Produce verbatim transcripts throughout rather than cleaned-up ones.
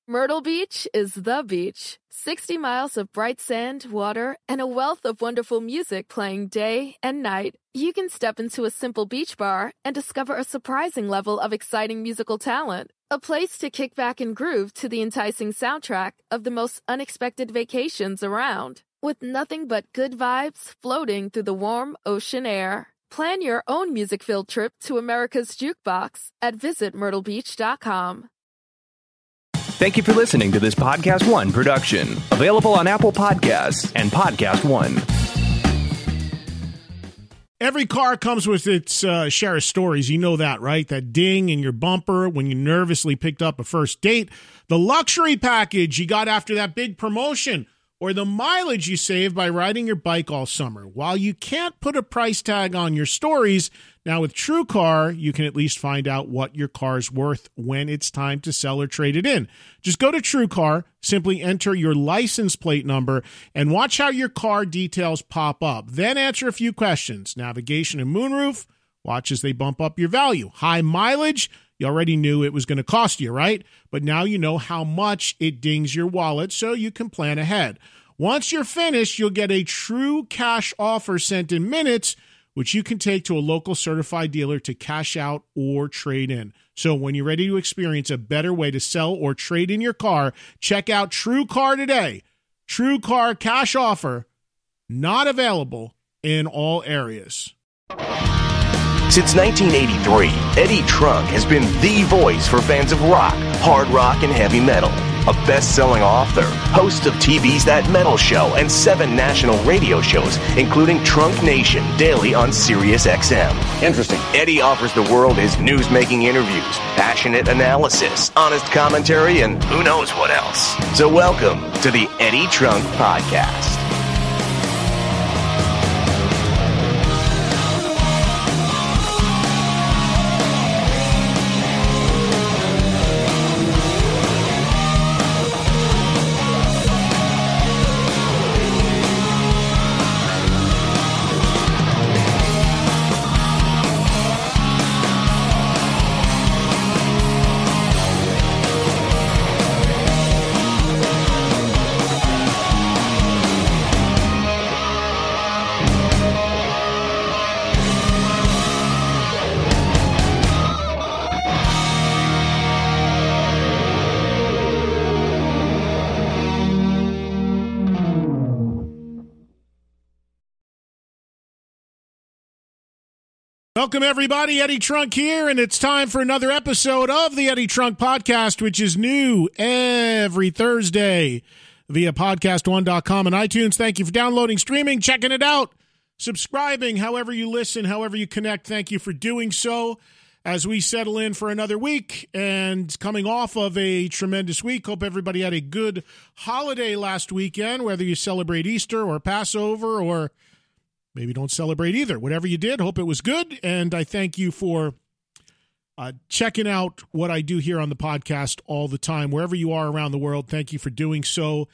Myrtle Beach is the beach. sixty miles of bright sand, water, and a wealth of wonderful music playing day and night. You can step into a simple beach bar and discover a surprising level of exciting musical talent. A place to kick back and groove to the enticing soundtrack of the most unexpected vacations around. With nothing but good vibes floating through the warm ocean air. Plan your own music-filled trip to America's Jukebox at visit myrtle beach dot com. Thank you for listening to this Podcast One production. Available on Apple Podcasts and Podcast One. Every car comes with its uh, share of stories. You know that, right? That ding in your bumper when you nervously picked up a first date. The luxury package you got after that big promotion. Or the mileage you saved by riding your bike all summer. While you can't put a price tag on your stories, now with TrueCar, you can at least find out what your car's worth when it's time to sell or trade it in. Just go to TrueCar, simply enter your license plate number, and watch how your car details pop up. Then answer a few questions. Navigation and moonroof, watch as they bump up your value. High mileage, you already knew it was going to cost you, right? But now you know how much it dings your wallet, so you can plan ahead. Once you're finished, you'll get a true cash offer sent in minutes, which you can take to a local certified dealer to cash out or trade in. So when you're ready to experience a better way to sell or trade in your car, check out TrueCar today. TrueCar cash offer, not available in all areas. Since nineteen eighty-three, Eddie Trunk has been the voice for fans of rock, hard rock, and heavy metal. A best-selling author, host of T V's That Metal Show and seven national radio shows, including Trunk Nation, daily on Sirius X M. Interesting. Eddie offers the world his news-making interviews, passionate analysis, honest commentary, and who knows what else. So welcome to the Eddie Trunk Podcast. Welcome, everybody. Eddie Trunk here, and it's time for another episode of the Eddie Trunk Podcast, which is new every Thursday via podcast one dot com and iTunes. Thank you for downloading, streaming, checking it out, subscribing, however you listen, however you connect. Thank you for doing so as we settle in for another week and coming off of a tremendous week. Hope everybody had a good holiday last weekend, whether you celebrate Easter or Passover or maybe don't celebrate either. Whatever you did, hope it was good. And I thank you for uh, checking out what I do here on the podcast all the time. Wherever you are around the world, thank you for doing so.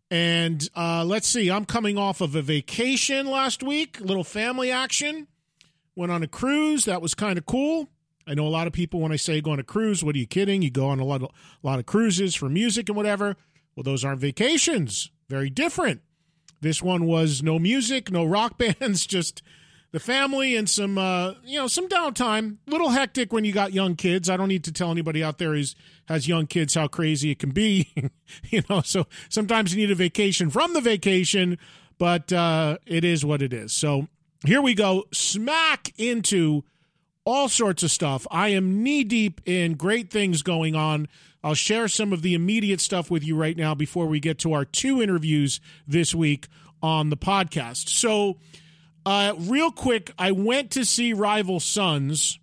And uh, let's see, I'm coming off of a vacation last week, a little family action. Went on a cruise. That was kind of cool. I know a lot of people, when I say go on a cruise, what are you kidding? You go on a lot of, a lot of cruises for music and whatever. Well, those aren't vacations. Very different. This one was no music, no rock bands, just the family and some, uh, you know, some downtime. A little hectic when you got young kids. I don't need to tell anybody out there who has young kids how crazy it can be, you know. So sometimes you need a vacation from the vacation, but uh, it is what it is. So here we go, smack into all sorts of stuff. I am knee deep in great things going on. I'll share some of the immediate stuff with you right now before we get to our two interviews this week on the podcast. So, uh, real quick, I went to see Rival Sons,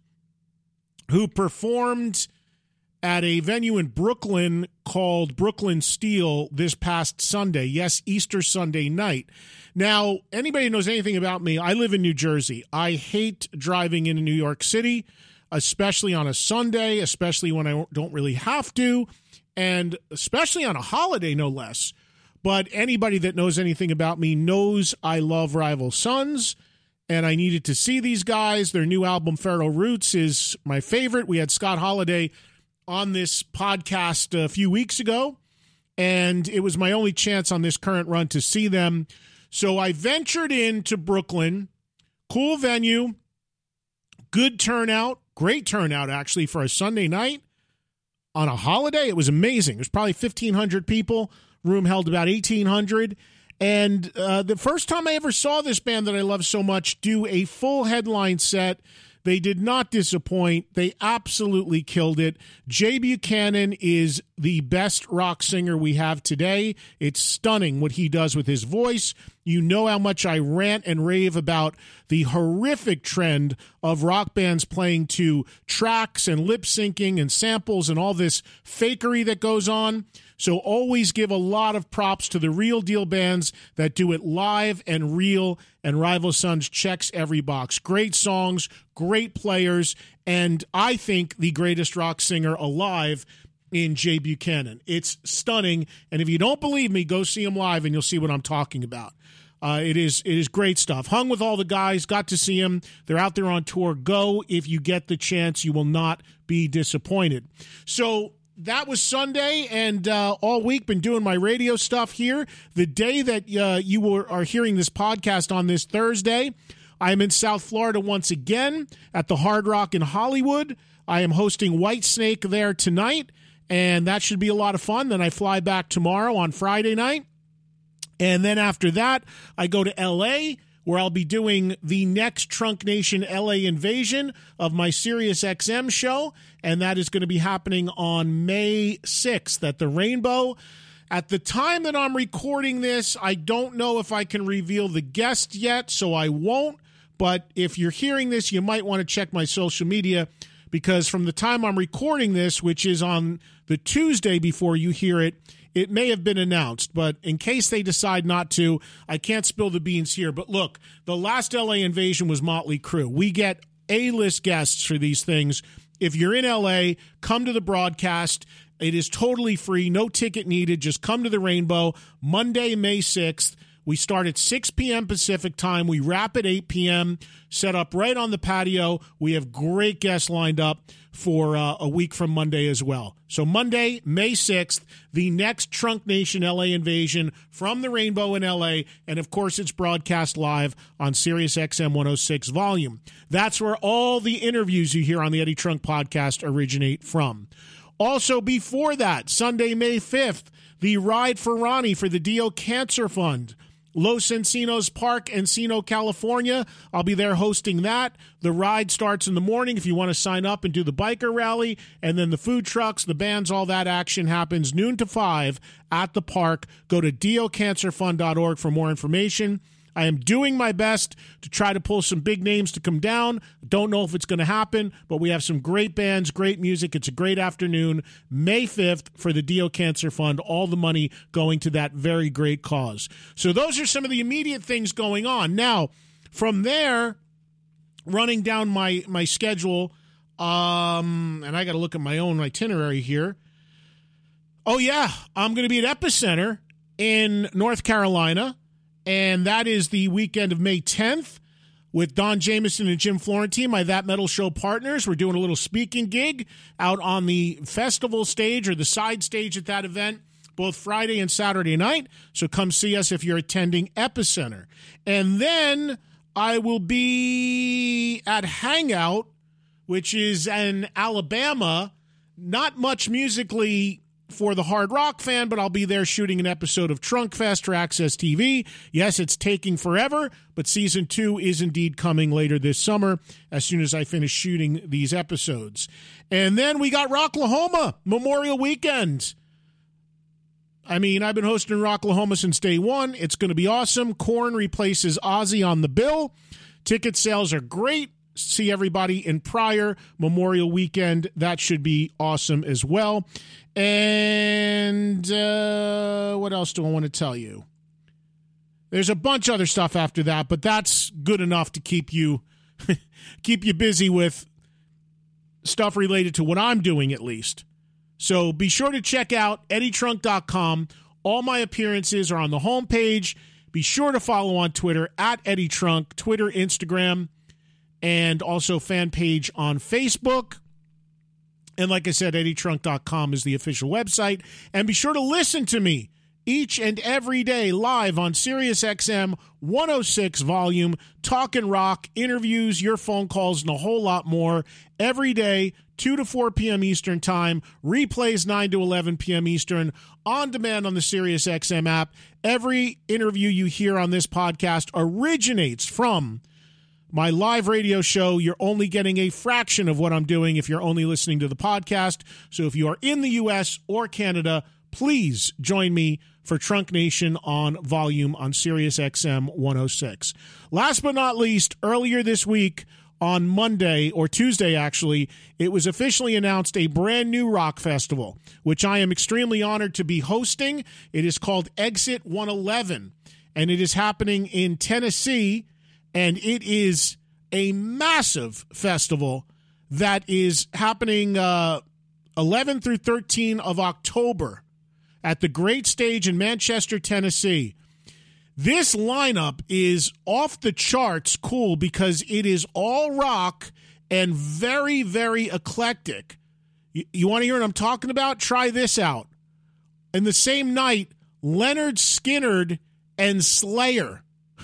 who performed at a venue in Brooklyn called Brooklyn Steel this past Sunday. Yes, Easter Sunday night. Now, anybody who knows anything about me, I live in New Jersey. I hate driving into New York City, especially on a Sunday, especially when I don't really have to, and especially on a holiday, no less. But anybody that knows anything about me knows I love Rival Sons, and I needed to see these guys. Their new album, Feral Roots, is my favorite. We had Scott Holiday on this podcast a few weeks ago, and it was my only chance on this current run to see them. So I ventured into Brooklyn. Cool venue, good turnout, great turnout actually for a Sunday night on a holiday. It was amazing. There's probably fifteen hundred people. Room held about eighteen hundred. And uh, the first time I ever saw this band that I love so much do a full headline set, they did not disappoint. They absolutely killed it. Jay Buchanan is the best rock singer we have today. It's stunning what he does with his voice. You know how much I rant and rave about the horrific trend of rock bands playing to tracks and lip syncing and samples and all this fakery that goes on. So always give a lot of props to the real deal bands that do it live and real, and Rival Sons checks every box. Great songs, great players, and I think the greatest rock singer alive in Jay Buchanan. It's stunning, and if you don't believe me, go see him live and you'll see what I'm talking about. Uh, it is it is great stuff. Hung with all the guys, got to see them. They're out there on tour. Go if you get the chance. You will not be disappointed. So that was Sunday, and uh, all week been doing my radio stuff here. The day that uh, you were, are hearing this podcast on this Thursday, I am in South Florida once again at the Hard Rock in Hollywood. I am hosting Whitesnake there tonight, and that should be a lot of fun. Then I fly back tomorrow on Friday night. And then after that, I go to L A, where I'll be doing the next Trunk Nation L A invasion of my Sirius X M show, and that is going to be happening on May sixth at the Rainbow. At the time that I'm recording this, I don't know if I can reveal the guest yet, so I won't. But if you're hearing this, you might want to check my social media, because from the time I'm recording this, which is on the Tuesday before you hear it, it may have been announced, but in case they decide not to, I can't spill the beans here. But look, the last L A invasion was Motley Crue. We get A-list guests for these things. If you're in L A, come to the broadcast. It is totally free, no ticket needed. Just come to the Rainbow, Monday, May sixth. We start at six p.m. Pacific time. We wrap at eight p.m., set up right on the patio. We have great guests lined up for uh, a week from Monday as well. So Monday, May sixth, the next Trunk Nation L A invasion from the Rainbow in L A, and of course it's broadcast live on Sirius X M one oh six Volume. That's where all the interviews you hear on the Eddie Trunk podcast originate from. Also before that, Sunday, May fifth, the Ride for Ronnie for the Dio Cancer Fund. Los Encinos Park, Encino, California. I'll be there hosting that. The ride starts in the morning if you want to sign up and do the biker rally. And then the food trucks, the bands, all that action happens noon to five at the park. Go to dio cancer fund dot org for more information. I am doing my best to try to pull some big names to come down. Don't know if it's going to happen, but we have some great bands, great music. It's a great afternoon. May fifth for the Dio Cancer Fund, all the money going to that very great cause. So those are some of the immediate things going on. Now, from there, running down my, my schedule, um, and I got to look at my own itinerary here. Oh, yeah, I'm going to be at Epicenter in North Carolina. And that is the weekend of May tenth with Don Jameson and Jim Florentine, my That Metal Show partners. We're doing a little speaking gig out on the festival stage or the side stage at that event, both Friday and Saturday night. So come see us if you're attending Epicenter. And then I will be at Hangout, which is in Alabama. Not much musically for the hard rock fan, but I'll be there shooting an episode of Trunk Fest for Access T V. Yes, it's taking forever, but season two is indeed coming later this summer as soon as I finish shooting these episodes. And then we got Rocklahoma Memorial Weekend. I mean, I've been hosting Rocklahoma since day one. It's going to be awesome. Korn replaces Ozzy on the bill. Ticket sales are great. See everybody in Pryor Memorial Weekend. That should be awesome as well. And uh, what else do I want to tell you? There's a bunch of other stuff after that, but that's good enough to keep you keep you busy with stuff related to what I'm doing, at least. So be sure to check out eddie trunk dot com. All my appearances are on the homepage. Be sure to follow on Twitter at Eddie Trunk, Twitter, Instagram, and also fan page on Facebook. And like I said, eddie trunk dot com is the official website. And be sure to listen to me each and every day live on Sirius X M one oh six Volume, Talkin' Rock, interviews, your phone calls, and a whole lot more every day, two to four p.m. Eastern Time, replays nine to eleven p.m. Eastern, on demand on the Sirius X M app. Every interview you hear on this podcast originates from my live radio show. You're only getting a fraction of what I'm doing if you're only listening to the podcast. So if you are in the U S or Canada, please join me for Trunk Nation on Volume on Sirius X M one oh six. Last but not least, earlier this week on Monday, or Tuesday actually, it was officially announced a brand new rock festival, which I am extremely honored to be hosting. It is called Exit one eleven, and it is happening in Tennessee. And it is a massive festival that is happening uh, eleven through thirteen of October at the Great Stage in Manchester, Tennessee. This lineup is off the charts cool because it is all rock and very, very eclectic. You, you want to hear what I'm talking about? Try this out. In the same night, Leonard Skinner and Slayer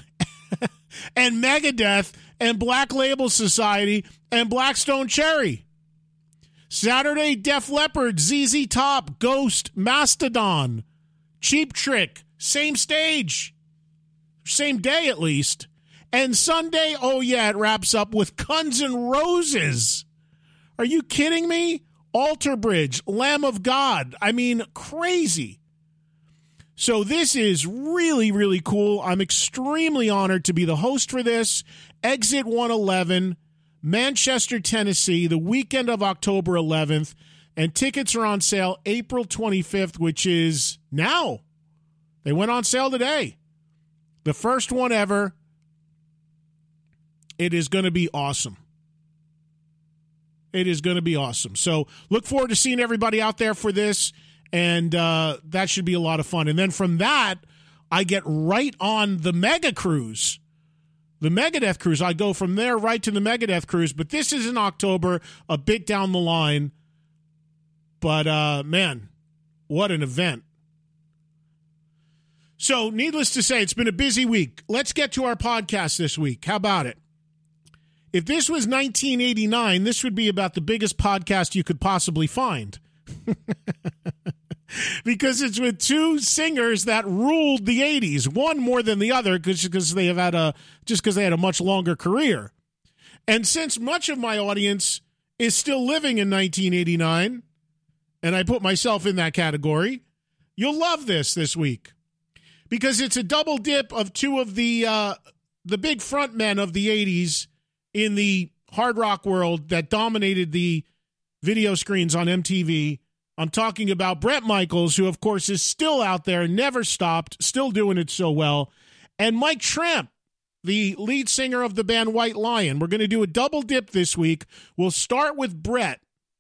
and Megadeth and Black Label Society and Blackstone Cherry. Saturday, Def Leppard, Z Z Top, Ghost, Mastodon, Cheap Trick, same stage, same day at least. And Sunday, oh yeah, it wraps up with Guns N' Roses. Are you kidding me? Alter Bridge, Lamb of God. I mean, crazy. So this is really, really cool. I'm extremely honored to be the host for this. Exit one eleven, Manchester, Tennessee, the weekend of October eleventh. And tickets are on sale April twenty-fifth, which is now. They went on sale today. The first one ever. It is going to be awesome. It is going to be awesome. So look forward to seeing everybody out there for this. And uh, that should be a lot of fun. And then from that, I get right on the Mega Cruise, the Megadeth Cruise. I go from there right to the Megadeth Cruise. But this is in October, a bit down the line. But, uh, man, what an event. So, needless to say, it's been a busy week. Let's get to our podcast this week. How about it? If this was nineteen eighty-nine, this would be about the biggest podcast you could possibly find. Because it's with two singers that ruled the eighties, one more than the other because they have had a just because they had a much longer career. And since much of my audience is still living in nineteen eighty-nine, and I put myself in that category, you'll love this this week because it's a double dip of two of the uh, the big frontmen of the eighties in the hard rock world that dominated the video screens on M T V. I'm talking about Bret Michaels, who, of course, is still out there, never stopped, still doing it so well, and Mike Tramp, the lead singer of the band White Lion. We're going to do a double dip this week. We'll start with Bret,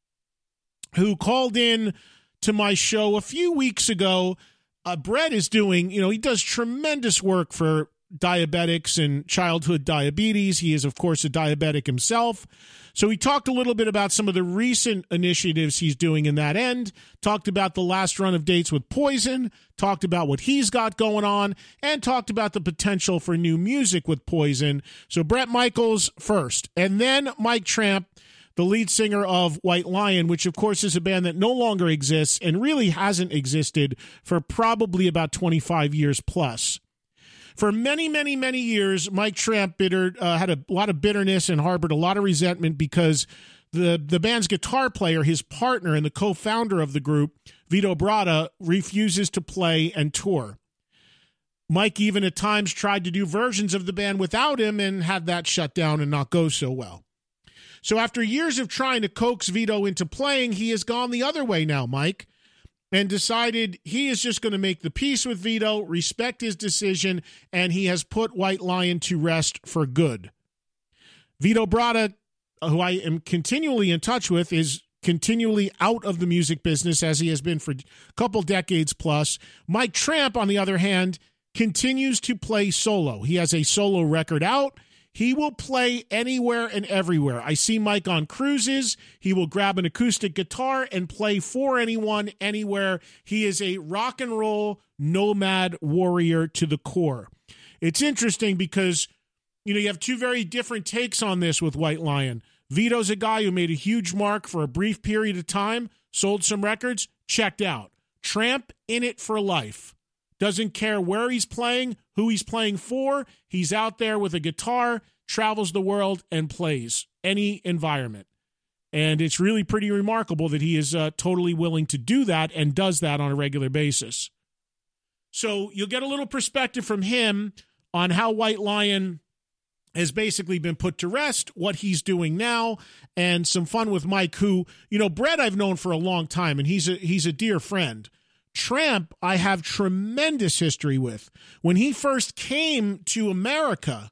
who called in to my show a few weeks ago. Uh, Bret is doing, you know, he does tremendous work for diabetics and childhood diabetes. He is, of course, a diabetic himself. So he talked a little bit about some of the recent initiatives he's doing in that end, talked about the last run of dates with Poison, talked about what he's got going on, and talked about the potential for new music with Poison. So Bret Michaels first, and then Mike Tramp, the lead singer of White Lion, which of course is a band that no longer exists and really hasn't existed for probably about twenty-five years plus. For many, many, many years, Mike Tramp bitter, uh, had a lot of bitterness and harbored a lot of resentment because the, the band's guitar player, his partner and the co-founder of the group, Vito Bratta, refuses to play and tour. Mike even at times tried to do versions of the band without him and had that shut down and not go so well. So after years of trying to coax Vito into playing, he has gone the other way now, Mike, and decided he is just going to make the peace with Vito, respect his decision, and he has put White Lion to rest for good. Vito Bratta, who I am continually in touch with, is continually out of the music business as he has been for a couple decades plus. Mike Tramp, on the other hand, continues to play solo. He has a solo record out. He will play anywhere and everywhere. I see Mike on cruises. He will grab an acoustic guitar and play for anyone, anywhere. He is a rock and roll nomad warrior to the core. It's interesting because, you know, you have two very different takes on this with White Lion. Vito's a guy who made a huge mark for a brief period of time, sold some records, checked out. Tramp in it for life. Doesn't care where he's playing, who he's playing for. He's out there with a guitar, travels the world, and plays any environment. And it's really pretty remarkable that he is uh, totally willing to do that and does that on a regular basis. So you'll get a little perspective from him on how White Lion has basically been put to rest, what he's doing now, and some fun with Mike, who, you know, Brett I've known for a long time, and he's a, he's a dear friend. Tramp, I have tremendous history with. When he first came to America,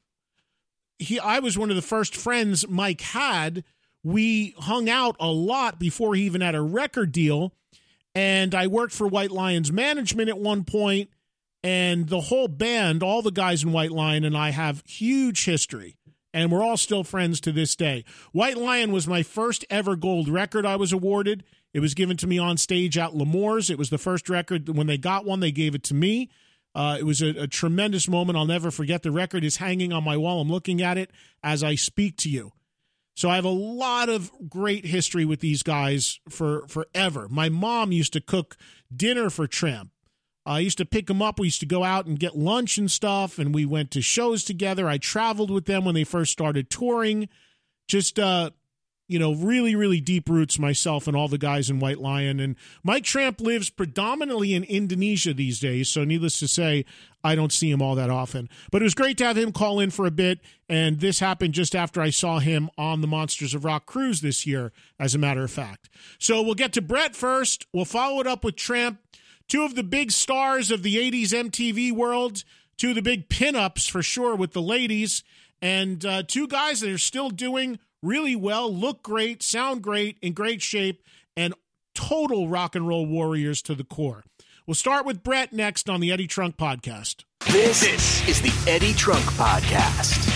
he I was one of the first friends Mike had. We hung out a lot before he even had a record deal, and I worked for White Lion's management at one point. And the whole band, all the guys in White Lion and I have huge history, and we're all still friends to this day. White Lion was my first ever gold record I was awarded. It was given to me on stage at L'Amour's. It was the first record. When they got one, they gave it to me. Uh, it was a, a tremendous moment. I'll never forget. The record is hanging on my wall. I'm looking at it as I speak to you. So I have a lot of great history with these guys for forever. My mom used to cook dinner for Tramp. I used to pick them up. We used to go out and get lunch and stuff, and we went to shows together. I traveled with them when they first started touring. Just, uh, you know, really, really deep roots myself and all the guys in White Lion. And Mike Tramp lives predominantly in Indonesia these days, so needless to say, I don't see him all that often. But it was great to have him call in for a bit, and this happened just after I saw him on the Monsters of Rock cruise this year, as a matter of fact. So we'll get to Brett first. We'll follow it up with Tramp. Two of the big stars of the eighties M T V world, two of the big pinups for sure with the ladies, and uh, two guys that are still doing really well, look great, sound great, in great shape, and total rock and roll warriors to the core. We'll start with Brett next on the Eddie Trunk Podcast. This, this is the Eddie Trunk Podcast.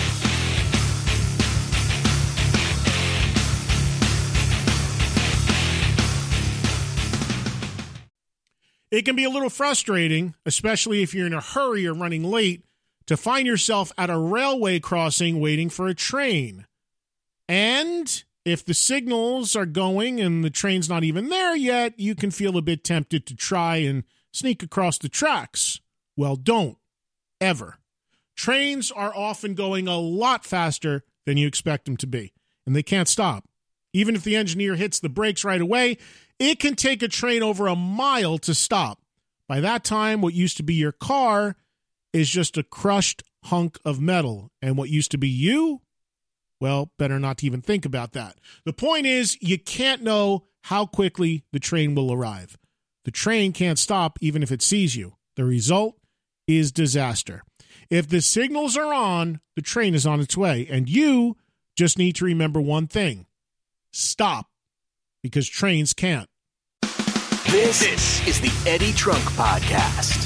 It can be a little frustrating, especially if you're in a hurry or running late, to find yourself at a railway crossing waiting for a train. And if the signals are going and the train's not even there yet, you can feel a bit tempted to try and sneak across the tracks. Well, don't. Ever. Trains are often going a lot faster than you expect them to be, and they can't stop. Even if the engineer hits the brakes right away, it can take a train over a mile to stop. By that time, what used to be your car is just a crushed hunk of metal. And what used to be you, well, better not to even think about that. The point is, you can't know how quickly the train will arrive. The train can't stop even if it sees you. The result is disaster. If the signals are on, the train is on its way. And you just need to remember one thing. Stop. Because trains can't. This, this is the Eddie Trunk Podcast.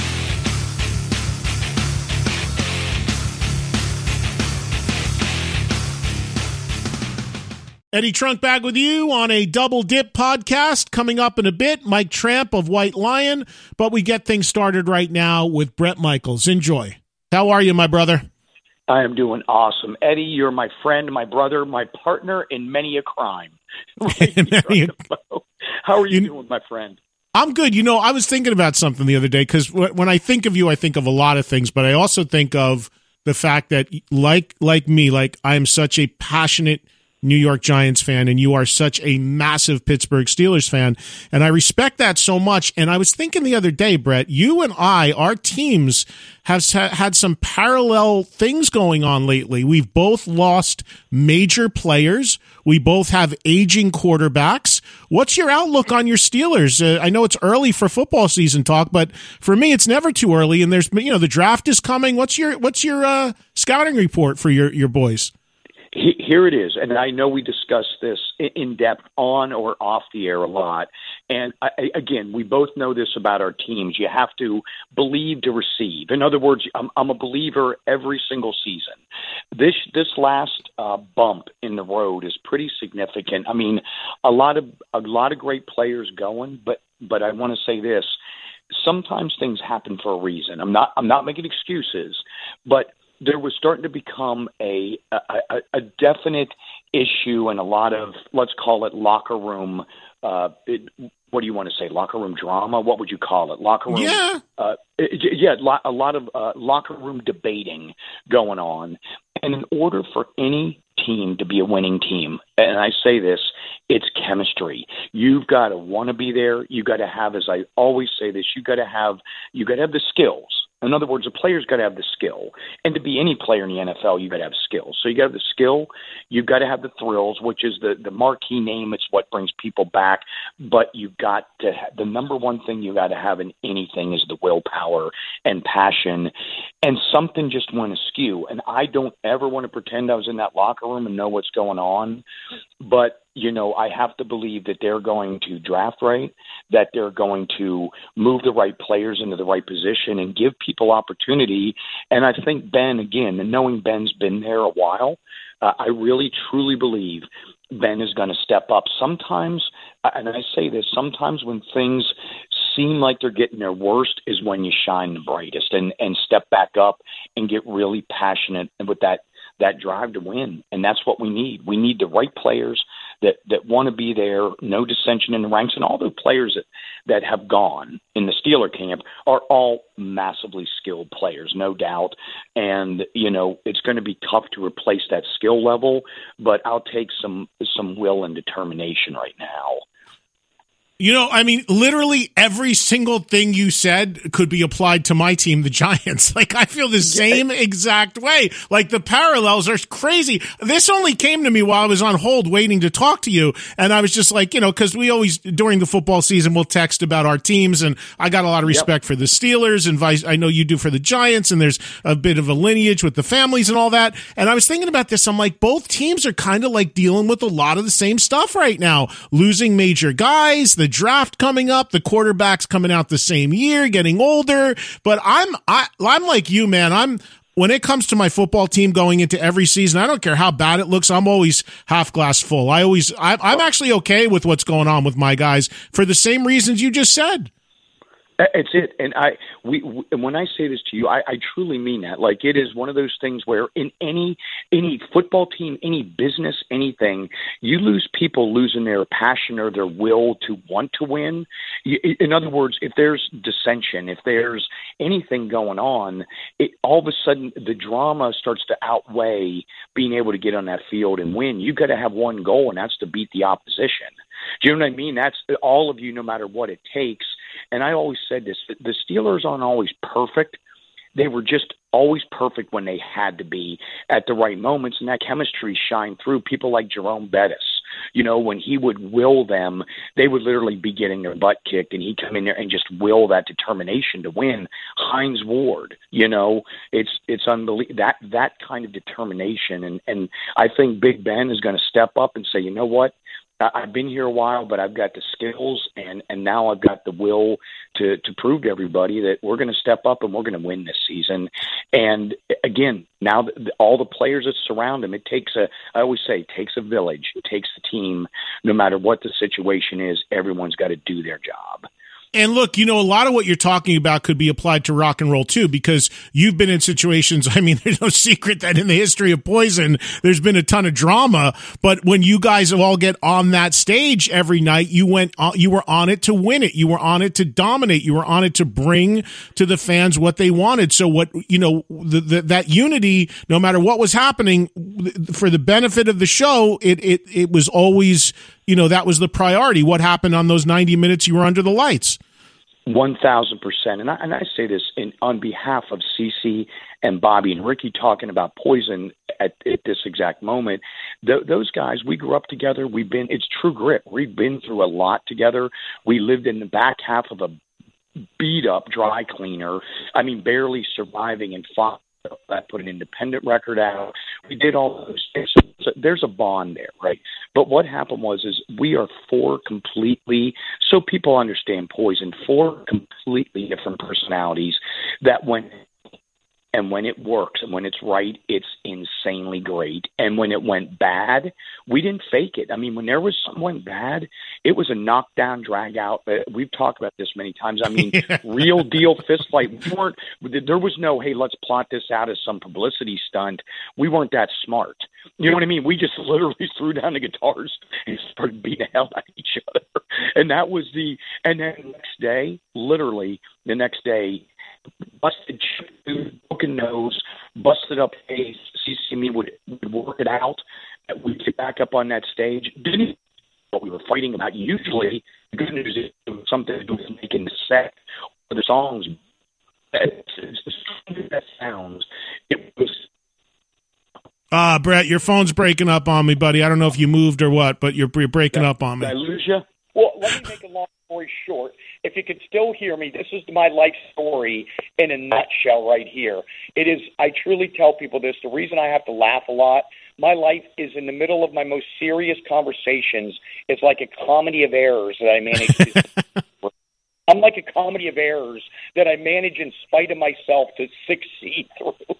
Eddie Trunk back with you on a Double Dip podcast. Coming up in a bit, Mike Tramp of White Lion. But we get things started right now with Bret Michaels. Enjoy. How are you, my brother? I am doing awesome. Eddie, you're my friend, my brother, my partner in many a crime. How are you, you doing, my friend? I'm good. You know, I was thinking about something the other day because w- when I think of you, I think of a lot of things, but I also think of the fact that like like me, like I am such a passionate New York Giants fan, and you are such a massive Pittsburgh Steelers fan, and I respect that so much. And I was thinking the other day, Brett, you and I, our teams have had some parallel things going on lately. We've both lost major players. We both have aging quarterbacks. What's your outlook on your Steelers? Uh, I know it's early for football season talk, but for me, it's never too early. And there's, you know, the draft is coming. What's your what's your uh, scouting report for your your boys? he, here it is. And I know we discussed this in depth on or off the air a lot. And I, again, we both know this about our teams. You have to believe to receive. In other words, I'm, I'm a believer every single season. This this last uh, bump in the road is pretty significant. I mean, a lot of a lot of great players going, but but I want to say this: sometimes things happen for a reason. I'm not I'm not making excuses, but there was starting to become a, a, a definite issue and a lot of, let's call it locker room, uh, it, what do you want to say, locker room drama? What would you call it? Locker room? Yeah. Uh, yeah, a lot of uh, locker room debating going on. And in order for any team to be a winning team, and I say this, it's chemistry. You've got to want to be there. You've got to have, as I always say this, you've got to have, you've got to have the skills. In other words, a player's got to have the skill. And to be any player in the N F L, you've got to have skills. So you got to have the skill. You've got to have the thrills, which is the, the marquee name. It's what brings people back. But you've got to ha- the number one thing you got to have in anything is the willpower and passion. And something just went askew. And I don't ever want to pretend I was in that locker room and know what's going on. But you know, I have to believe that they're going to draft right, that they're going to move the right players into the right position and give people opportunity. And I think Ben, again, and knowing Ben's been there a while, uh, I really truly believe Ben is going to step up. Sometimes, and I say this, sometimes when things seem like they're getting their worst is when you shine the brightest and, and step back up and get really passionate with that that drive to win. And that's what we need. We need the right players that, that want to be there, no dissension in the ranks. And all the players that, that have gone in the Steeler camp are all massively skilled players, no doubt. And, you know, it's going to be tough to replace that skill level, but I'll take some, some will and determination right now. You know, I mean, literally every single thing you said could be applied to my team, the Giants. Like, I feel the same exact way. Like, the parallels are crazy. This only came to me while I was on hold waiting to talk to you. And I was just like, you know, because we always, during the football season, we'll text about our teams. And I got a lot of respect yep. for the Steelers, and vice, I know you do for the Giants. And there's a bit of a lineage with the families and all that. And I was thinking about this. I'm like, both teams are kind of like dealing with a lot of the same stuff right now. Losing major guys, the draft coming up, the quarterbacks coming out the same year, getting older. But I'm I, I'm like you, man. I'm when it comes to my football team going into every season, I don't care how bad it looks. I'm always half glass full. I always I, I'm actually okay with what's going on with my guys for the same reasons you just said. It's it, and I we, we when I say this to you, I, I truly mean that. Like, it is one of those things where in any any football team, any business, anything, you lose people losing their passion or their will to want to win. In other words, if there's dissension, if there's anything going on, it, all of a sudden the drama starts to outweigh being able to get on that field and win. You've got to have one goal, and that's to beat the opposition. Do you know what I mean? That's all of you, no matter what it takes. And I always said this, the Steelers aren't always perfect. They were just always perfect when they had to be at the right moments, and that chemistry shined through. People like Jerome Bettis, you know, when he would will them, they would literally be getting their butt kicked, and he'd come in there and just will that determination to win. Hines Ward, you know, it's it's unbelievable, that that kind of determination. And, and I think Big Ben is going to step up and say, you know what? I've been here a while, but I've got the skills, and, and now I've got the will to, to prove to everybody that we're going to step up and we're going to win this season. And again, now the, all the players that surround him, it takes a, I always say, it takes a village. It takes the team. No matter what the situation is, everyone's got to do their job. And look, you know, a lot of what you're talking about could be applied to rock and roll too, because you've been in situations. I mean, there's no secret that in the history of Poison, there's been a ton of drama. But when you guys all get on that stage every night, you went, you were on it to win it. You were on it to dominate. You were on it to bring to the fans what they wanted. So what, you know, the, the, that unity, no matter what was happening, for the benefit of the show, it it it was always, you know, that was the priority. What happened on those ninety minutes you were under the lights? One thousand percent, and I and I say this in on behalf of Cece and Bobby and Ricky, talking about Poison at, at this exact moment. Th- those guys, we grew up together. We've been, it's True Grit. We've been through a lot together. We lived in the back half of a beat up dry cleaner. I mean, barely surviving, and fought. I put an independent record out. We did all those things. there's a bond there, right? But what happened was is we are four completely, so people understand poison, four completely different personalities that went. And when it works and when it's right, it's insanely great. And when it went bad, we didn't fake it. I mean, when there was something went bad, it was a knockdown, drag out. We've talked about this many times. I mean, yeah. Real deal fist fight. We weren't, there was no, hey, let's plot this out as some publicity stunt. We weren't that smart. You know what I mean? We just literally threw down the guitars and started beating the hell out of each other. And that was the, and then the next day, literally the next day, busted chip, broken nose, busted up face. C C M E would, would work it out. We'd get back up on that stage. Didn't know what we were fighting about. Usually, the good news is it was something to do with making the set or the songs. It's, it's the stronger that sounds. It was. Ah, uh, Brett, your phone's breaking up on me, buddy. I don't know if you moved or what, but you're, you're breaking did, up on me. Did I lose you? Well, let me make a long story short. If you could still hear me, this is my life story in a nutshell right here. It is, I truly tell people this, the reason I have to laugh a lot, my life is in the middle of my most serious conversations. It's like a comedy of errors that I manage to I'm like a comedy of errors that I manage in spite of myself to succeed through.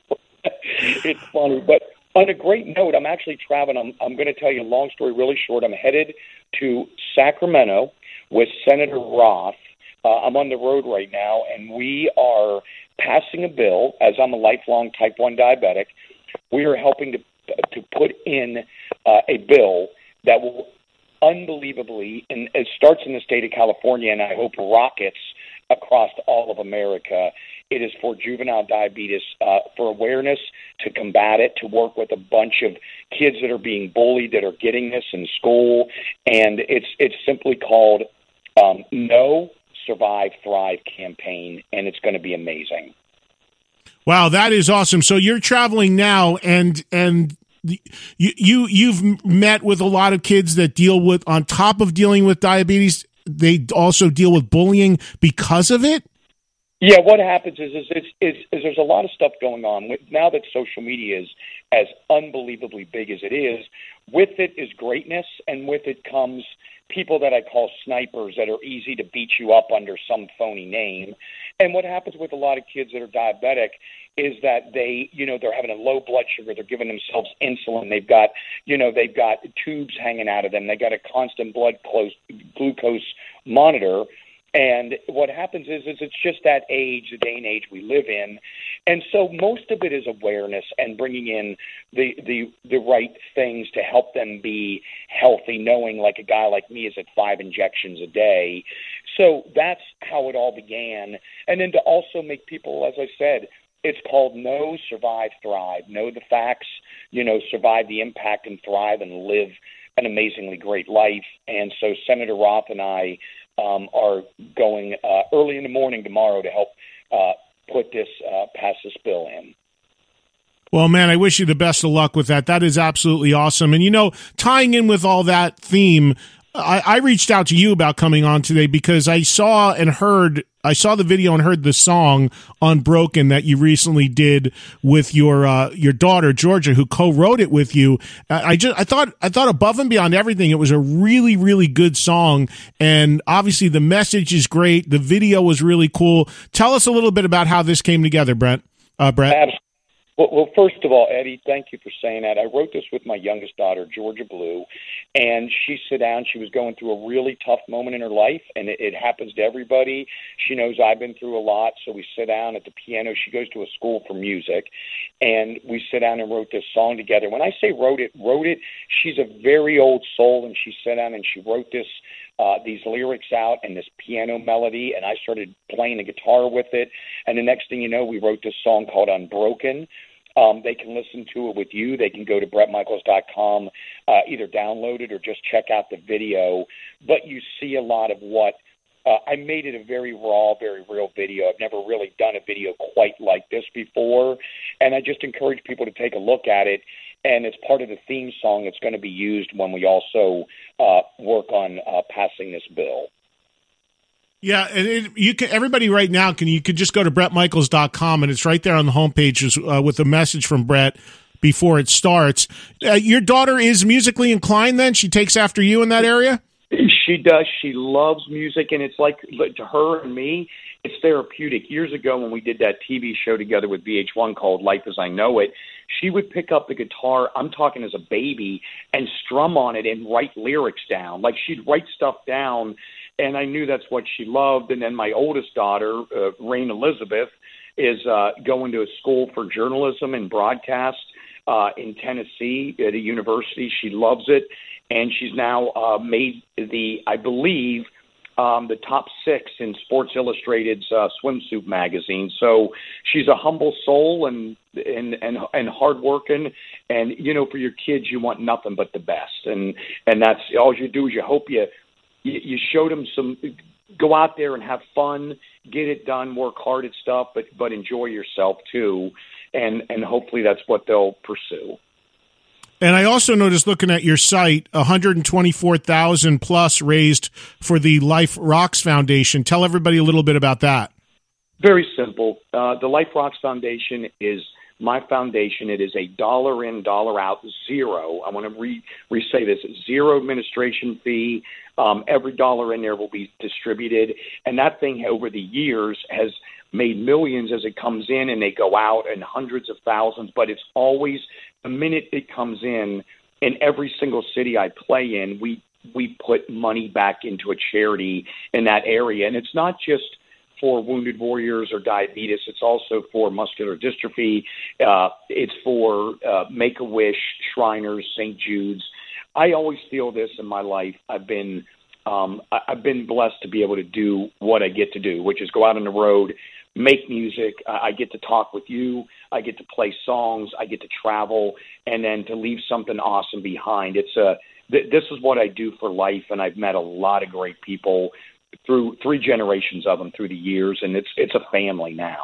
It's funny, but on a great note, I'm actually traveling. I'm, I'm going to tell you a long story really short. I'm headed to Sacramento with Senator Roth. Uh, I'm on the road right now, and we are passing a bill. As I'm a lifelong type one diabetic, we are helping to to put in uh, a bill that will unbelievably, and it starts in the state of California, and I hope rockets across all of America. It is for juvenile diabetes, uh, for awareness, to combat it, to work with a bunch of kids that are being bullied, that are getting this in school, and it's it's simply called um, No Survive Thrive campaign, and it's going to be amazing. Wow, that is awesome. So you're traveling now, and and you you you've met with a lot of kids that deal with, on top of dealing with diabetes, they also deal with bullying because of it. Yeah, what happens is is, is is is there's a lot of stuff going on with, now that social media is as unbelievably big as it is. With it is greatness, and with it comes people that I call snipers that are easy to beat you up under some phony name. And what happens with a lot of kids that are diabetic is that they, you know, they're having a low blood sugar. They're giving themselves insulin. They've got, you know, they've got tubes hanging out of them. They got a constant blood glucose monitor. And what happens is, is it's just that age, the day and age we live in. And so most of it is awareness and bringing in the, the, the right things to help them be healthy, knowing like a guy like me is at five injections a day. So that's how it all began. And then to also make people, as I said, it's called Know, Survive, Thrive. Know the facts, you know, survive the impact and thrive and live an amazingly great life. And so Senator Roth and I Um, are going uh, early in the morning tomorrow to help uh, put this, uh, pass this bill in. Well, man, I wish you the best of luck with that. That is absolutely awesome. And, you know, tying in with all that theme, I, I reached out to you about coming on today because I saw and heard, I saw the video and heard the song Unbroken that you recently did with your uh, your daughter Georgia, who co-wrote it with you. I just I thought I thought above and beyond everything, it was a really really good song, and obviously the message is great. The video was really cool. Tell us a little bit about how this came together, Brett. Uh, Brett. Absolutely. Well, well, first of all, Eddie, thank you for saying that. I wrote this with my youngest daughter, Georgia Blue, and she sat down. She was going through a really tough moment in her life, and it, it happens to everybody. She knows I've been through a lot, so we sit down at the piano. She goes to a school for music, and we sit down and wrote this song together. When I say wrote it, wrote it, she's a very old soul, and she sat down and she wrote this Uh, these lyrics out and this piano melody, and I started playing the guitar with it. And the next thing you know, we wrote this song called Unbroken. Um, they can listen to it with you. They can go to brett michaels dot com, uh, either download it or just check out the video. But you see a lot of what uh, I made it a very raw, very real video. I've never really done a video quite like this before, and I just encourage people to take a look at it. And it's part of the theme song that's going to be used when we also uh, work on uh, passing this bill. Yeah, and it, you can. Everybody right now can. You could just go to brett michaels dot com, and it's right there on the homepage uh, with a message from Brett. before it starts. Uh, your daughter is musically inclined then? She takes after you in that area? She does. She loves music, and it's like, to her and me, it's therapeutic. Years ago when we did that T V show together with V H one called Life as I Know It, she would pick up the guitar, I'm talking as a baby, and strum on it and write lyrics down. Like, she'd write stuff down, and I knew that's what she loved. And then my oldest daughter, uh, Rain Elizabeth, is uh, going to a school for journalism and broadcast uh, in Tennessee at a university. She loves it. And she's now uh, made the, I believe, um, the top six in Sports Illustrated's uh, swimsuit magazine. So she's a humble soul and and and and hardworking. And you know, for your kids, you want nothing but the best. And and that's all you do is you hope you you, you show them some. Go out there and have fun, get it done, work hard at stuff, but but enjoy yourself too. And and hopefully that's what they'll pursue. And I also noticed, looking at your site, one hundred twenty-four thousand plus raised for the Life Rocks Foundation. Tell everybody a little bit about that. Very simple. Uh, the Life Rocks Foundation is my foundation. It is a dollar in, dollar out, zero. I want to re re-say this: zero administration fee. Um, every dollar in there will be distributed, and that thing over the years has made millions as it comes in, and they go out, and hundreds of thousands. But it's always, the minute it comes in, in every single city I play in, we we put money back into a charity in that area. And it's not just for Wounded Warriors or diabetes. It's also for muscular dystrophy. Uh, it's for uh, Make-A-Wish, Shriners, Saint Jude's. I always feel this in my life. I've been um, I've been blessed to be able to do what I get to do, which is go out on the road, make music. I get to talk with you. I get to play songs. I get to travel, and then to leave something awesome behind. It's a th- this is what I do for life, and I've met a lot of great people through three generations of them through the years, and it's it's a family now.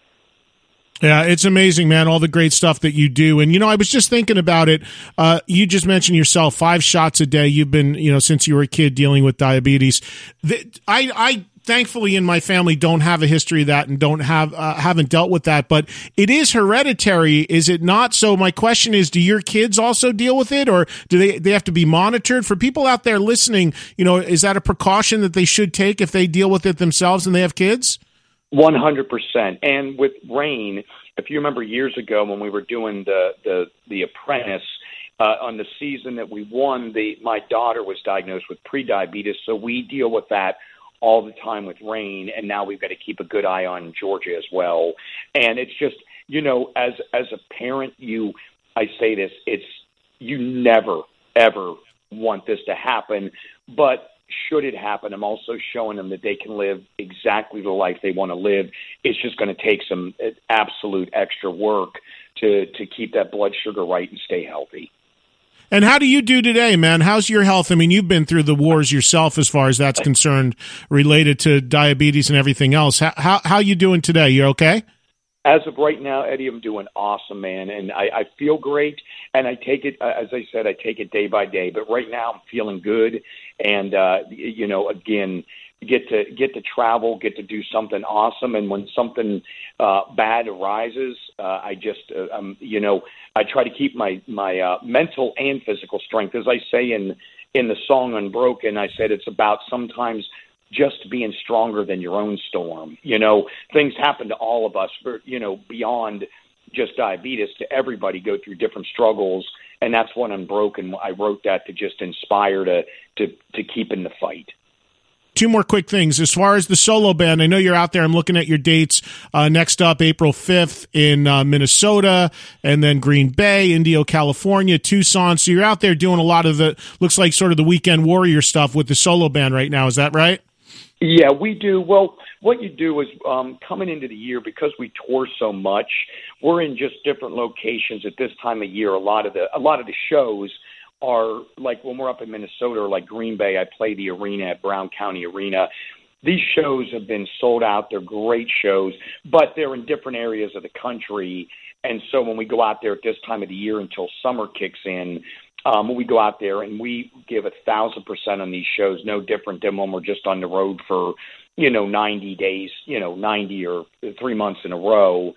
Yeah, it's amazing, man, all the great stuff that you do. And, you know, I was just thinking about it. Uh, you just mentioned yourself, five shots a day. You've been, you know, since you were a kid dealing with diabetes. The, I, I thankfully in my family don't have a history of that and don't have, uh, haven't dealt with that, but it is hereditary, is it not? So my question is, do your kids also deal with it, or do they, they have to be monitored? For people out there listening, you know, is that a precaution that they should take if they deal with it themselves and they have kids? one hundred percent. And with Rain, if you remember years ago when we were doing the the, the Apprentice, uh, on the season that we won, the my daughter was diagnosed with prediabetes, so we deal with that all the time with Rain, and now we've got to keep a good eye on Georgia as well. And it's just, you know, as as a parent, you, I say this, it's, you never, ever want this to happen, but should it happen, I'm also showing them that they can live exactly the life they want to live. It's just going to take some absolute extra work to to keep that blood sugar right and stay healthy. And how do you do today, man? How's your health? I mean, you've been through the wars yourself as far as that's concerned, related to diabetes and everything else. How how, how you doing today? You okay? As of right now, Eddie, I'm doing awesome, man, and I, I feel great, and I take it, as I said, I take it day by day, but right now I'm feeling good, and, uh, you know, again, get to get to travel, get to do something awesome, and when something uh, bad arises, uh, I just, uh, um, you know, I try to keep my, my uh, mental and physical strength. As I say in, in the song Unbroken, I said it's about sometimes just being stronger than your own storm. You know, things happen to all of us, for, you know, beyond just diabetes. To everybody go through different struggles, and that's what Unbroken. I wrote that to just inspire to to to keep in the fight. Two more quick things. As far as the solo band, I know you're out there. I'm looking at your dates. Uh, next up, April fifth in uh, Minnesota, and then Green Bay, Indio, California, Tucson. So you're out there doing a lot of the, looks like sort of the weekend warrior stuff with the solo band right now. Is that right? Yeah, we do. Well, what you do is um, coming into the year, because we tour so much, we're in just different locations at this time of year. A lot of the a lot of the shows are like when we're up in Minnesota or like Green Bay. I play the arena at Brown County Arena. These shows have been sold out. They're great shows, but they're in different areas of the country. And so when we go out there at this time of the year until summer kicks in, Um, we go out there and we give a thousand percent on these shows, no different than when we're just on the road for, you know, ninety days, you know, ninety or three months in a row.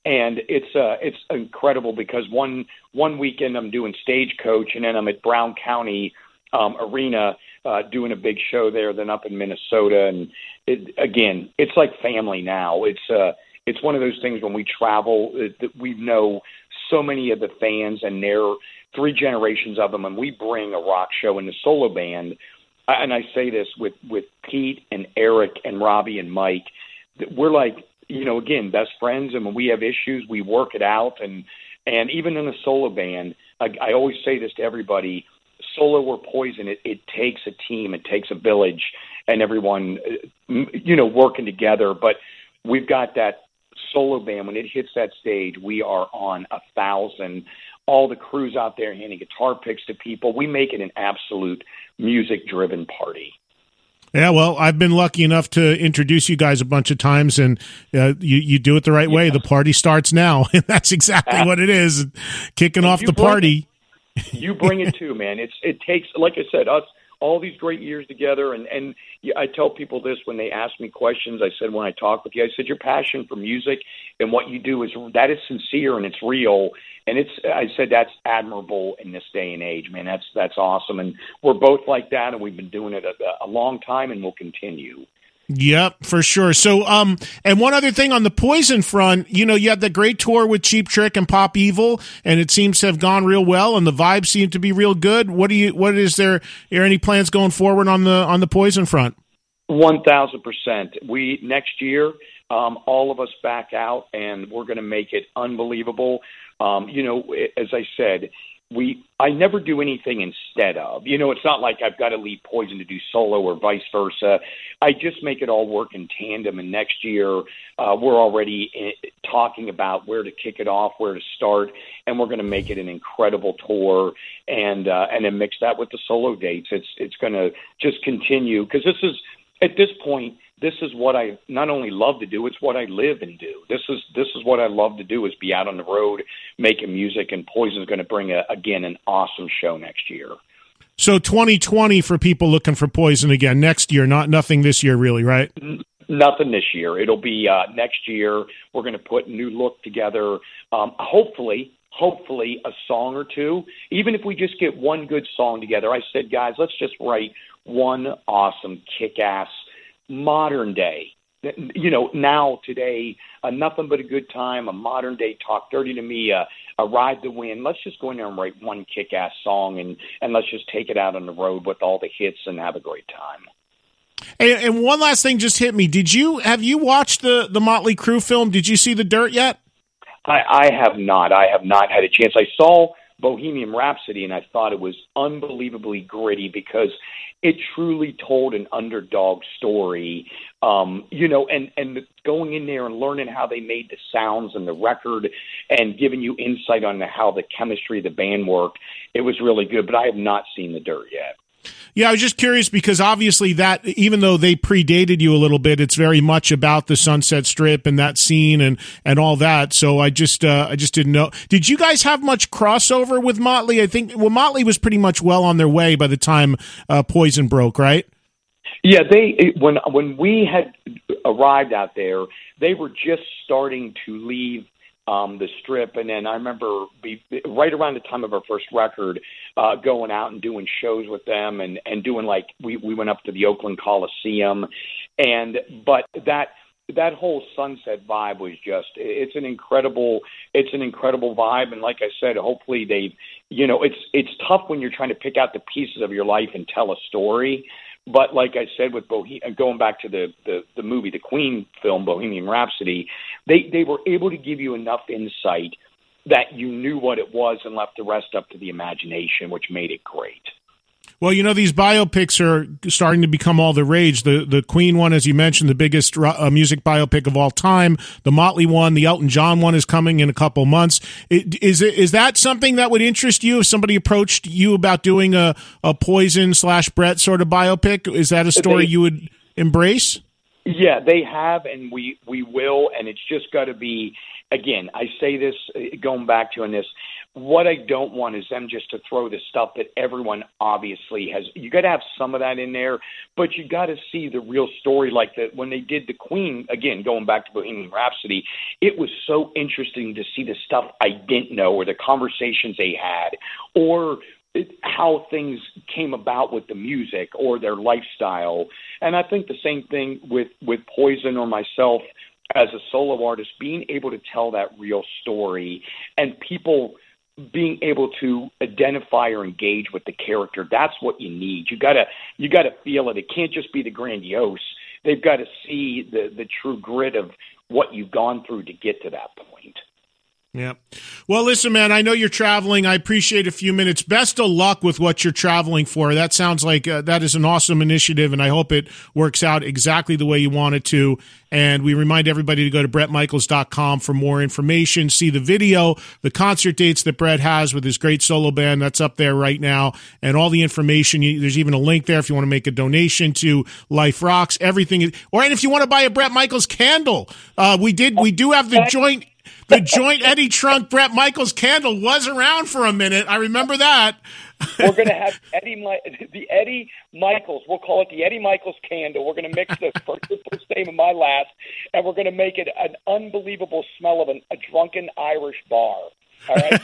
And it's uh, it's incredible because one one weekend I'm doing Stagecoach, and then I'm at Brown County um, Arena uh, doing a big show there. Then up in Minnesota, and it, again, it's like family now. It's uh, it's one of those things when we travel that we know so many of the fans, and there are three generations of them, and we bring a rock show in the solo band. And I say this with with Pete and Eric and Robbie and Mike, we're like, you know, again, best friends, and when we have issues, we work it out. And and even in a solo band, I, I always say this to everybody, solo or Poison, it, it takes a team, it takes a village, and everyone, you know, working together. But we've got that solo band, when it hits that stage, we are on a thousand. All the crews out there handing guitar picks to people. We make it an absolute music-driven party. Yeah, well, I've been lucky enough to introduce you guys a bunch of times, and uh, you, you do it the right yeah. way. The party starts now, and that's exactly uh, what it is, kicking off the party. It, you bring it too, man. It's It takes, like I said, us all these great years together, and, and I tell people this when they ask me questions. I said, when I talk with you, I said, your passion for music and what you do, is that is sincere and it's real. And it's, I said, that's admirable in this day and age, man. That's that's awesome. And we're both like that, and we've been doing it a, a long time, and we'll continue. Yep, for sure. So, um, and one other thing on the Poison front, you know, you had the great tour with Cheap Trick and Pop Evil, and it seems to have gone real well, and the vibes seem to be real good. What do you, what is there, are there any plans going forward on the, on the Poison front? One thousand percent. We, next year, um, all of us back out, and we're going to make it unbelievable. Um, you know, as I said, we I never do anything instead of. You know, it's not like I've got to leave Poison to do solo or vice versa. I just make it all work in tandem. And next year, uh, we're already in, talking about where to kick it off, where to start, and we're going to make it an incredible tour, and uh, and then mix that with the solo dates. It's it's going to just continue, because this is, at this point, this is what I not only love to do, it's what I live and do. This is this is what I love to do, is be out on the road making music, and Poison's going to bring, a, again, an awesome show next year. So twenty twenty for people looking for Poison again next year, not nothing this year really, right? N- nothing this year. It'll be uh, next year. We're going to put a new look together, um, hopefully, hopefully a song or two. Even if we just get one good song together, I said, guys, let's just write one awesome, kick-ass, modern day, you know, now, today, a Nothing But a Good Time, a modern day Talk Dirty to Me, a, a Ride the Wind. Let's just go in there and write one kick-ass song, and, and let's just take it out on the road with all the hits and have a great time. And, and one last thing just hit me. Did you, have you watched the, the Motley Crue film? Did you see The Dirt yet? I, I have not. I have not had a chance. I saw Bohemian Rhapsody, and I thought it was unbelievably gritty, because it truly told an underdog story, um, you know, and, and going in there and learning how they made the sounds and the record, and giving you insight on how the chemistry of the band worked. It was really good, but I have not seen The Dirt yet. Yeah, I was just curious, because obviously that, even though they predated you a little bit, it's very much about the Sunset Strip and that scene and, and all that. So I just uh, I just didn't know. Did you guys have much crossover with Motley? I think well, Motley was pretty much well on their way by the time uh, Poison broke, right? Yeah, they when when we had arrived out there, they were just starting to leave Um, the Strip, and then I remember be, right around the time of our first record, uh, going out and doing shows with them, and, and doing like we, we went up to the Oakland Coliseum, and but that that whole Sunset vibe was just it's an incredible it's an incredible vibe, and like I said, hopefully they've you know it's it's tough when you're trying to pick out the pieces of your life and tell a story. But like I said, with Bohem- going back to the, the, the movie, the Queen film, Bohemian Rhapsody, they, they were able to give you enough insight that you knew what it was and left the rest up to the imagination, which made it great. Well, you know, these biopics are starting to become all the rage. The the Queen one, as you mentioned, the biggest uh, music biopic of all time. The Motley one, the Elton John one is coming in a couple months. It, is it, is that something that would interest you if somebody approached you about doing a, a Poison slash Brett sort of biopic? Is that a story they, you would embrace? Yeah, they have, and we, we will, and it's just got to be, again, I say this, going back to on this, what I don't want is them just to throw the stuff that everyone obviously has. You got to have some of that in there, but you got to see the real story. Like that when they did the Queen, again, going back to Bohemian Rhapsody, it was so interesting to see the stuff I didn't know, or the conversations they had, or how things came about with the music or their lifestyle. And I think the same thing with, with Poison or myself as a solo artist, being able to tell that real story and people being able to identify or engage with the character. That's what you need. You gotta, you gotta feel it. It can't just be the grandiose. They've got to see the, the true grit of what you've gone through to get to that point. Yeah. Well, listen, man, I know you're traveling. I appreciate a few minutes. Best of luck with what you're traveling for. That sounds like uh, that is an awesome initiative, and I hope it works out exactly the way you want it to. And we remind everybody to go to brett michaels dot com for more information, see the video, the concert dates that Brett has with his great solo band. That's up there right now, and all the information. There's even a link there if you want to make a donation to Life Rocks. Everything, or and if you want to buy a Bret Michaels candle, uh, we did. We do have the joint. The joint Eddie Trunk Bret Michaels candle was around for a minute. I remember that. We're going to have Eddie, the Eddie Michaels. We'll call it the Eddie Michaels candle. We're going to mix the first, first name and my last, and we're going to make it an unbelievable smell of an, a drunken Irish bar. All right.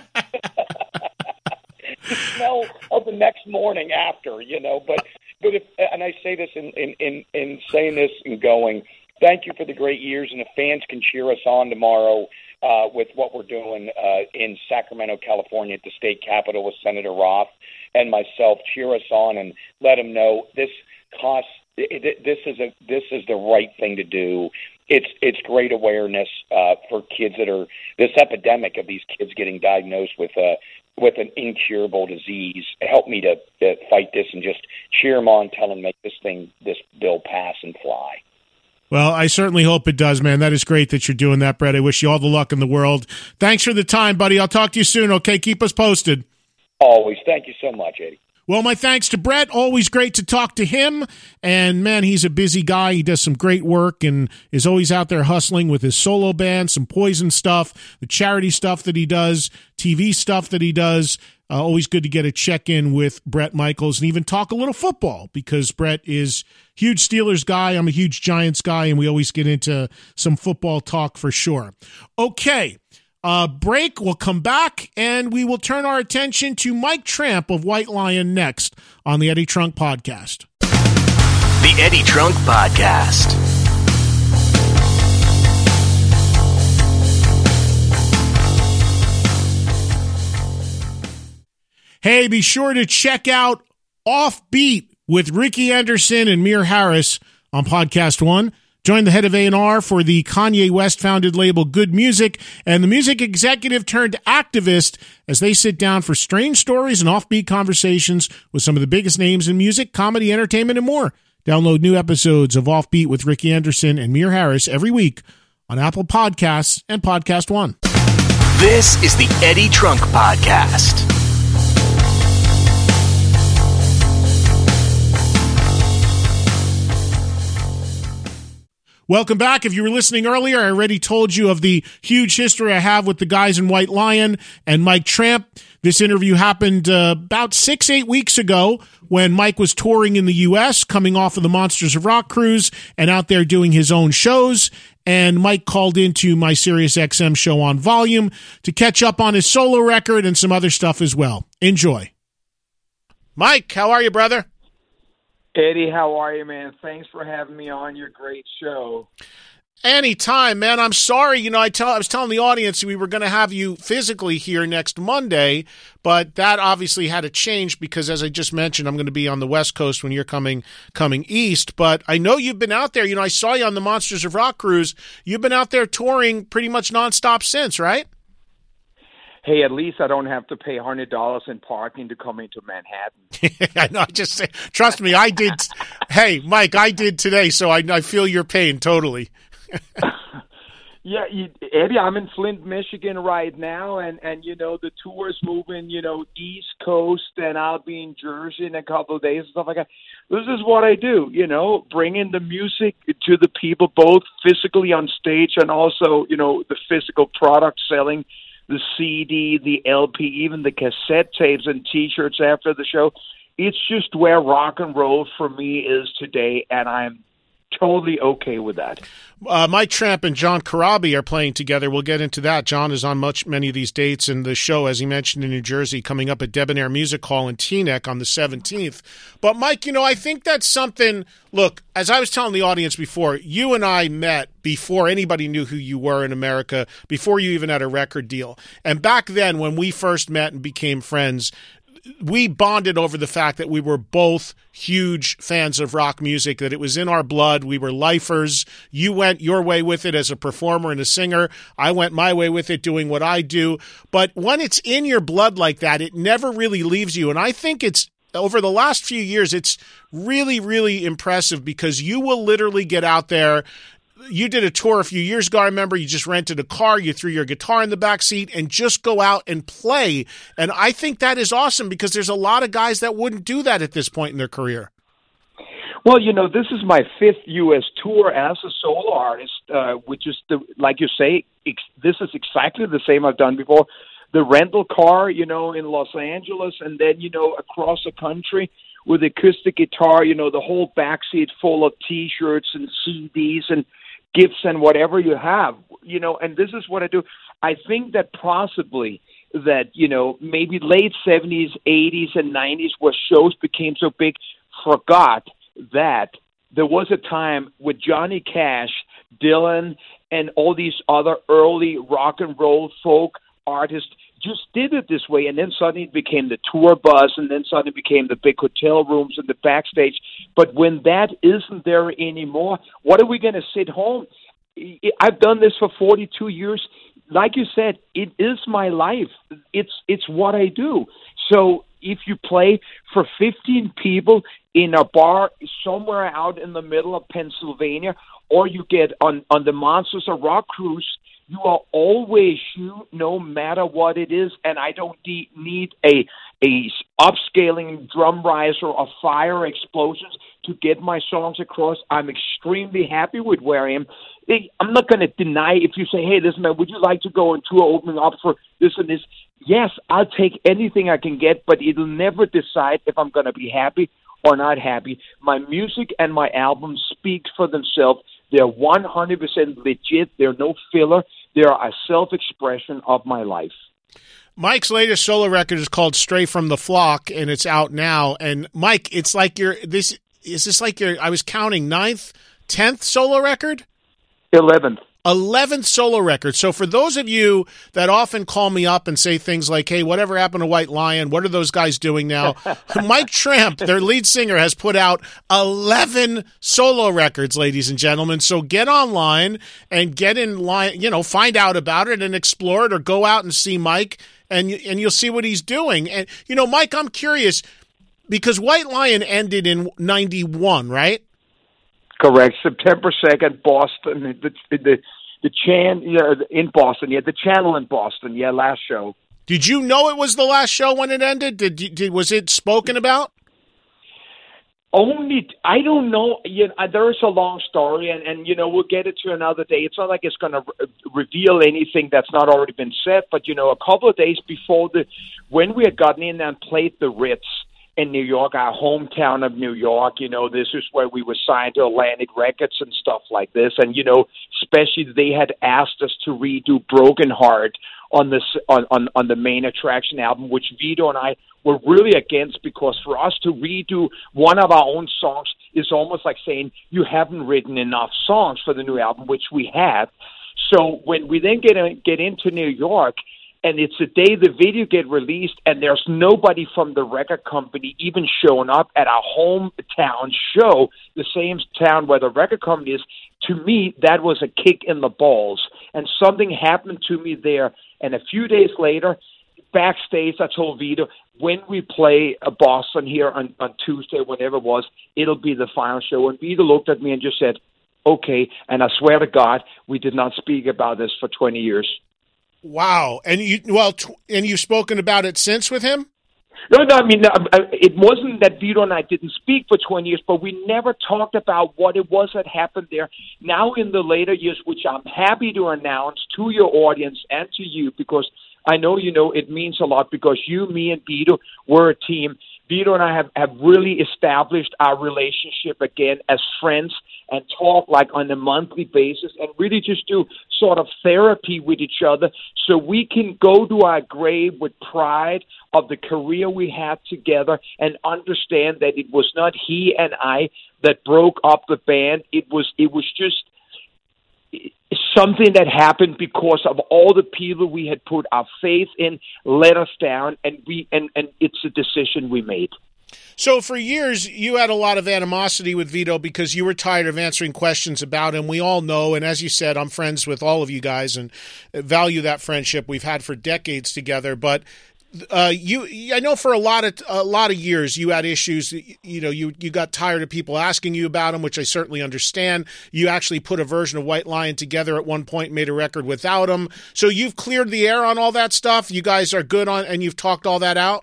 The smell of the next morning after, you know. But but if, and I say this in in in, in saying this and going. Thank you for the great years, and the fans can cheer us on tomorrow uh, with what we're doing uh, in Sacramento, California, at the state capitol with Senator Roth and myself. Cheer us on and let them know this costs. It, this is a this is the right thing to do. It's it's great awareness uh, for kids that are this epidemic of these kids getting diagnosed with a with an incurable disease. Help me to, to fight this and just cheer them on, tell them make this thing this bill pass and fly. Well, I certainly hope it does, man. That is great that you're doing that, Brett. I wish you all the luck in the world. Thanks for the time, buddy. I'll talk to you soon, okay? Keep us posted. Always. Thank you so much, Eddie. Well, my thanks to Brett. Always great to talk to him. And, man, he's a busy guy. He does some great work and is always out there hustling with his solo band, some Poison stuff, the charity stuff that he does, T V stuff that he does. Uh, always good to get a check-in with Bret Michaels and even talk a little football because Brett is a huge Steelers guy. I'm a huge Giants guy, and we always get into some football talk for sure. Okay, uh, break. We'll come back, and we will turn our attention to Mike Tramp of White Lion next on the Eddie Trunk Podcast. The Eddie Trunk Podcast. Hey, be sure to check out Offbeat with Ricky Anderson and Mir Harris on Podcast One. Join the head of A and R for the Kanye West-founded label Good Music and the music executive turned activist as they sit down for strange stories and offbeat conversations with some of the biggest names in music, comedy, entertainment, and more. Download new episodes of Offbeat with Ricky Anderson and Mir Harris every week on Apple Podcasts and Podcast One. This is the Eddie Trunk Podcast. Welcome back. If you were listening earlier, I already told you of the huge history I have with the guys in White Lion and Mike Tramp. This interview happened uh, about six, eight weeks ago when Mike was touring in the U S, coming off of the Monsters of Rock cruise and out there doing his own shows. And Mike called into my Sirius X M show on Volume to catch up on his solo record and some other stuff as well. Enjoy. Mike, how are you, brother? Eddie, how are you, man? Thanks for having me on your great show. Anytime, man. I'm sorry. You know, I tell I was telling the audience we were going to have you physically here next Monday, but that obviously had to change because, as I just mentioned, I'm going to be on the West Coast when you're coming coming east. But I know you've been out there. You know, I saw you on the Monsters of Rock cruise. You've been out there touring pretty much nonstop since, right? Hey, at least I don't have to pay one hundred dollars in parking to come into Manhattan. I know. I just say, trust me, I did. Hey, Mike, I did today, so I, I feel your pain totally. Yeah, you, Eddie, I'm in Flint, Michigan right now, and, and, you know, the tour's moving, you know, East Coast, and I'll be in Jersey in a couple of days and stuff like that. This is what I do, you know, bringing the music to the people, both physically on stage and also, you know, the physical product selling the C D, the L P, even the cassette tapes and T-shirts after the show. It's just where rock and roll for me is today, and I'm totally okay with that. Uh, Mike Tramp and John Corabi are playing together. We'll get into that. John is on much many of these dates, and the show, as he mentioned, in New Jersey, coming up at Debonair Music Hall in Teaneck on the seventeenth. But, Mike, you know, I think that's something – look, as I was telling the audience before, you and I met before anybody knew who you were in America, before you even had a record deal. And back then, when we first met and became friends – we bonded over the fact that we were both huge fans of rock music, that it was in our blood. We were lifers. You went your way with it as a performer and a singer. I went my way with it doing what I do. But when it's in your blood like that, it never really leaves you. And I think it's over the last few years, it's really, really impressive because you will literally get out there. You did a tour a few years ago, I remember. You just rented a car, you threw your guitar in the back seat, and just go out and play. And I think that is awesome because there's a lot of guys that wouldn't do that at this point in their career. Well, you know, this is my fifth U S tour as a solo artist, uh, which is, the, like you say, ex- this is exactly the same I've done before. The rental car, you know, in Los Angeles, and then, you know, across the country with acoustic guitar, you know, the whole backseat full of T-shirts and C Ds and gifts and whatever you have, you know, and this is what I do. I think that possibly that, you know, maybe late seventies, eighties, and nineties where shows became so big, forgot that there was a time with Johnny Cash, Dylan, and all these other early rock and roll folk artists just did it this way, and then suddenly it became the tour bus, and then suddenly it became the big hotel rooms and the backstage. But when that isn't there anymore, what are we going to sit home? I've done this for forty-two years. Like you said, it is my life. It's it's what I do. So if you play for fifteen people in a bar somewhere out in the middle of Pennsylvania, or you get on, on the Monsters of Rock cruise, you are always you, no matter what it is, and I don't de- need a a upscaling drum riser or fire explosions to get my songs across. I'm extremely happy with where I am. I'm not going to deny if you say, hey, listen, man, would you like to go on tour opening up for this and this? Yes, I'll take anything I can get, but it'll never decide if I'm going to be happy or not happy. My music and my albums speak for themselves. They're one hundred percent legit. They're no filler. They're a self-expression of my life. Mike's latest solo record is called Stray from the Flock, and it's out now. And, Mike, it's like your this is this like your, I was counting, ninth, tenth solo record? Eleventh. eleventh solo record. So for those of you that often call me up and say things like, hey, whatever happened to White Lion? What are those guys doing now? Mike Tramp, their lead singer, has put out eleven solo records, ladies and gentlemen. So get online and get in line, you know, find out about it and explore it, or go out and see Mike, and, and you'll see what he's doing. And, you know, Mike, I'm curious, because White Lion ended in ninety-one, right? Correct. September second, Boston. The the the chan yeah, in Boston. Yeah, the channel in Boston. Yeah, last show. Did you know it was the last show when it ended? Did, did was it spoken about? Only I don't know. You know, there's a long story, and, and you know we'll get it to another day. It's not like it's going to re- reveal anything that's not already been said. But you know, a couple of days before the when we had gotten in and played the Ritz in New York, our hometown of New York, you know, this is where we were signed to Atlantic Records and stuff like this. And, you know, especially they had asked us to redo Broken Heart on this on, on, on the main attraction album, which Vito and I were really against, because for us to redo one of our own songs is almost like saying you haven't written enough songs for the new album, which we have. So when we then get in, get into New York, and it's the day the video get released, and there's nobody from the record company even showing up at our hometown show, the same town where the record company is. To me, that was a kick in the balls. And something happened to me there. And a few days later, backstage, I told Vito, when we play a Boston here on, on Tuesday, whatever it was, it'll be the final show. And Vito looked at me and just said, okay. And I swear to God, we did not speak about this for twenty years. Wow. And you well, tw- and you've spoken about it since with him? No, no, I mean, it wasn't that Vito and I didn't speak for twenty years, but we never talked about what it was that happened there. Now in the later years, which I'm happy to announce to your audience and to you, because I know you know it means a lot because you, me, and Vito were a team. Vito and I have, have really established our relationship again as friends and talk like on a monthly basis and really just do sort of therapy with each other so we can go to our grave with pride of the career we had together and understand that it was not he and I that broke up the band. It was it was just something that happened because of all the people we had put our faith in let us down, and we and, and it's a decision we made. So for years, you had a lot of animosity with Vito because you were tired of answering questions about him. We all know, and as you said, I'm friends with all of you guys and value that friendship we've had for decades together. But Uh, you, I know for a lot of a lot of years you had issues. You know, you you got tired of people asking you about him, which I certainly understand. You actually put a version of White Lion together at one point, made a record without him. So you've cleared the air on all that stuff. You guys are good on, and you've talked all that out.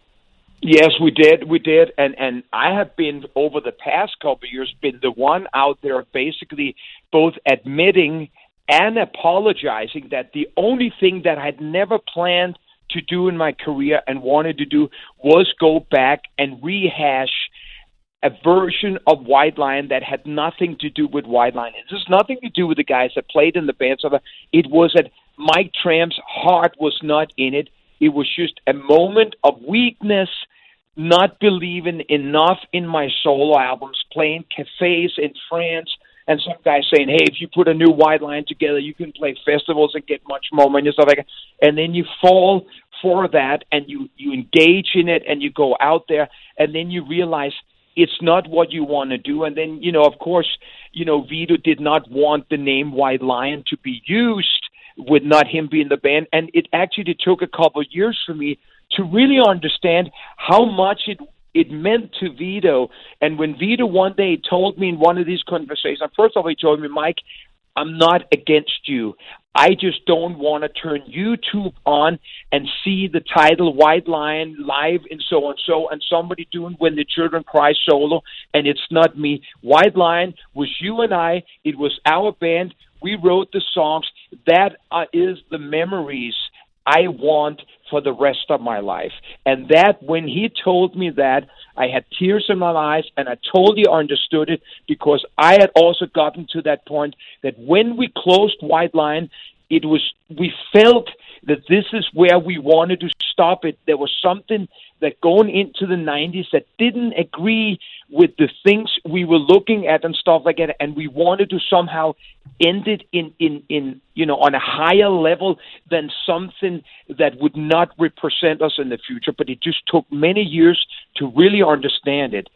Yes, we did, we did, and and I have been over the past couple of years been the one out there basically both admitting and apologizing that the only thing that I'd never planned to do in my career and wanted to do was go back and rehash a version of White Lion that had nothing to do with White Lion. It has nothing to do with the guys that played in the band. So it was that Mike Tramp's heart was not in it. It was just a moment of weakness, not believing enough in my solo albums, playing cafes in France, and some guys saying, hey, if you put a new White Lion together, you can play festivals and get much more money and stuff like that. And then you fall for that and you, you engage in it and you go out there and then you realize it's not what you want to do. And then, you know, of course, you know, Vito did not want the name White Lion to be used with not him being the band. And it actually took a couple of years for me to really understand how much it it meant to Vito. And when Vito one day told me in one of these conversations, first of all, he told me, Mike, I'm not against you. I just don't want to turn YouTube on and see the title White Lion live and so on so and somebody doing When the Children Cry solo, and it's not me. White Lion was you and I. It was our band. We wrote the songs. That uh, is the memories I want for the rest of my life. And that, when he told me that, I had tears in my eyes, and I totally understood it because I had also gotten to that point that when we closed White Lion, it was, we felt that this is where we wanted to stop it. There was something that going into the nineties that didn't agree with the things we were looking at and stuff like that, and we wanted to somehow end it in, in, in you know, on a higher level than something that would not represent us in the future. But it just took many years to really understand it.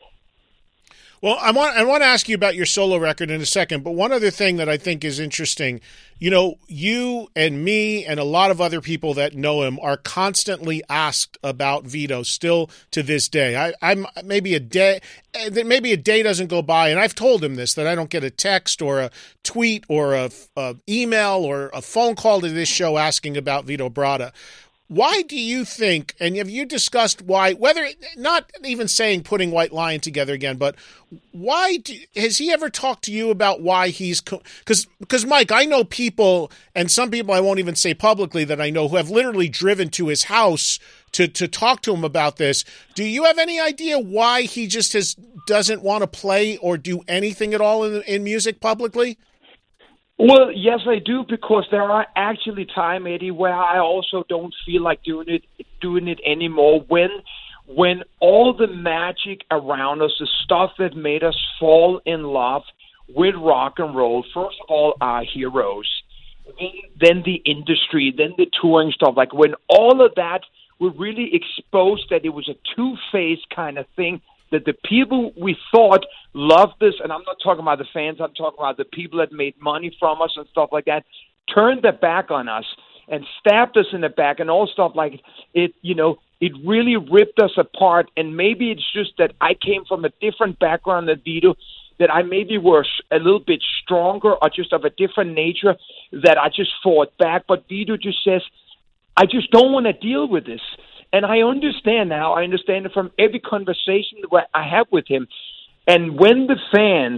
Well, I want I want to ask you about your solo record in a second, but one other thing that I think is interesting, you know, you and me and a lot of other people that know him are constantly asked about Vito still to this day. I, I'm maybe a day, maybe a day doesn't go by, and I've told him this, that I don't get a text or a tweet or a, a email or a phone call to this show asking about Vito Bratta. Why do you think, and have you discussed why, whether, not even saying putting White Lion together again, but why, do, has he ever talked to you about why he's, because, because Mike, I know people, and some people I won't even say publicly that I know, who have literally driven to his house to, to talk to him about this. Do you have any idea why he just has, doesn't want to play or do anything at all in, in music publicly? Well, yes, I do, because there are actually times, Eddie, where I also don't feel like doing it, doing it anymore. When, when all the magic around us, the stuff that made us fall in love with rock and roll, first of all, our heroes, then the industry, then the touring stuff. Like when all of that were really exposed, that it was a two-faced kind of thing. That the people we thought loved this, and I'm not talking about the fans, I'm talking about the people that made money from us and stuff like that, turned their back on us and stabbed us in the back and all stuff like it, you know, it really ripped us apart. And maybe it's just that I came from a different background than Vito, that I maybe were a little bit stronger or just of a different nature, that I just fought back. But Vito just says, I just don't want to deal with this. And I understand now, I understand it from every conversation that I have with him. And when the fans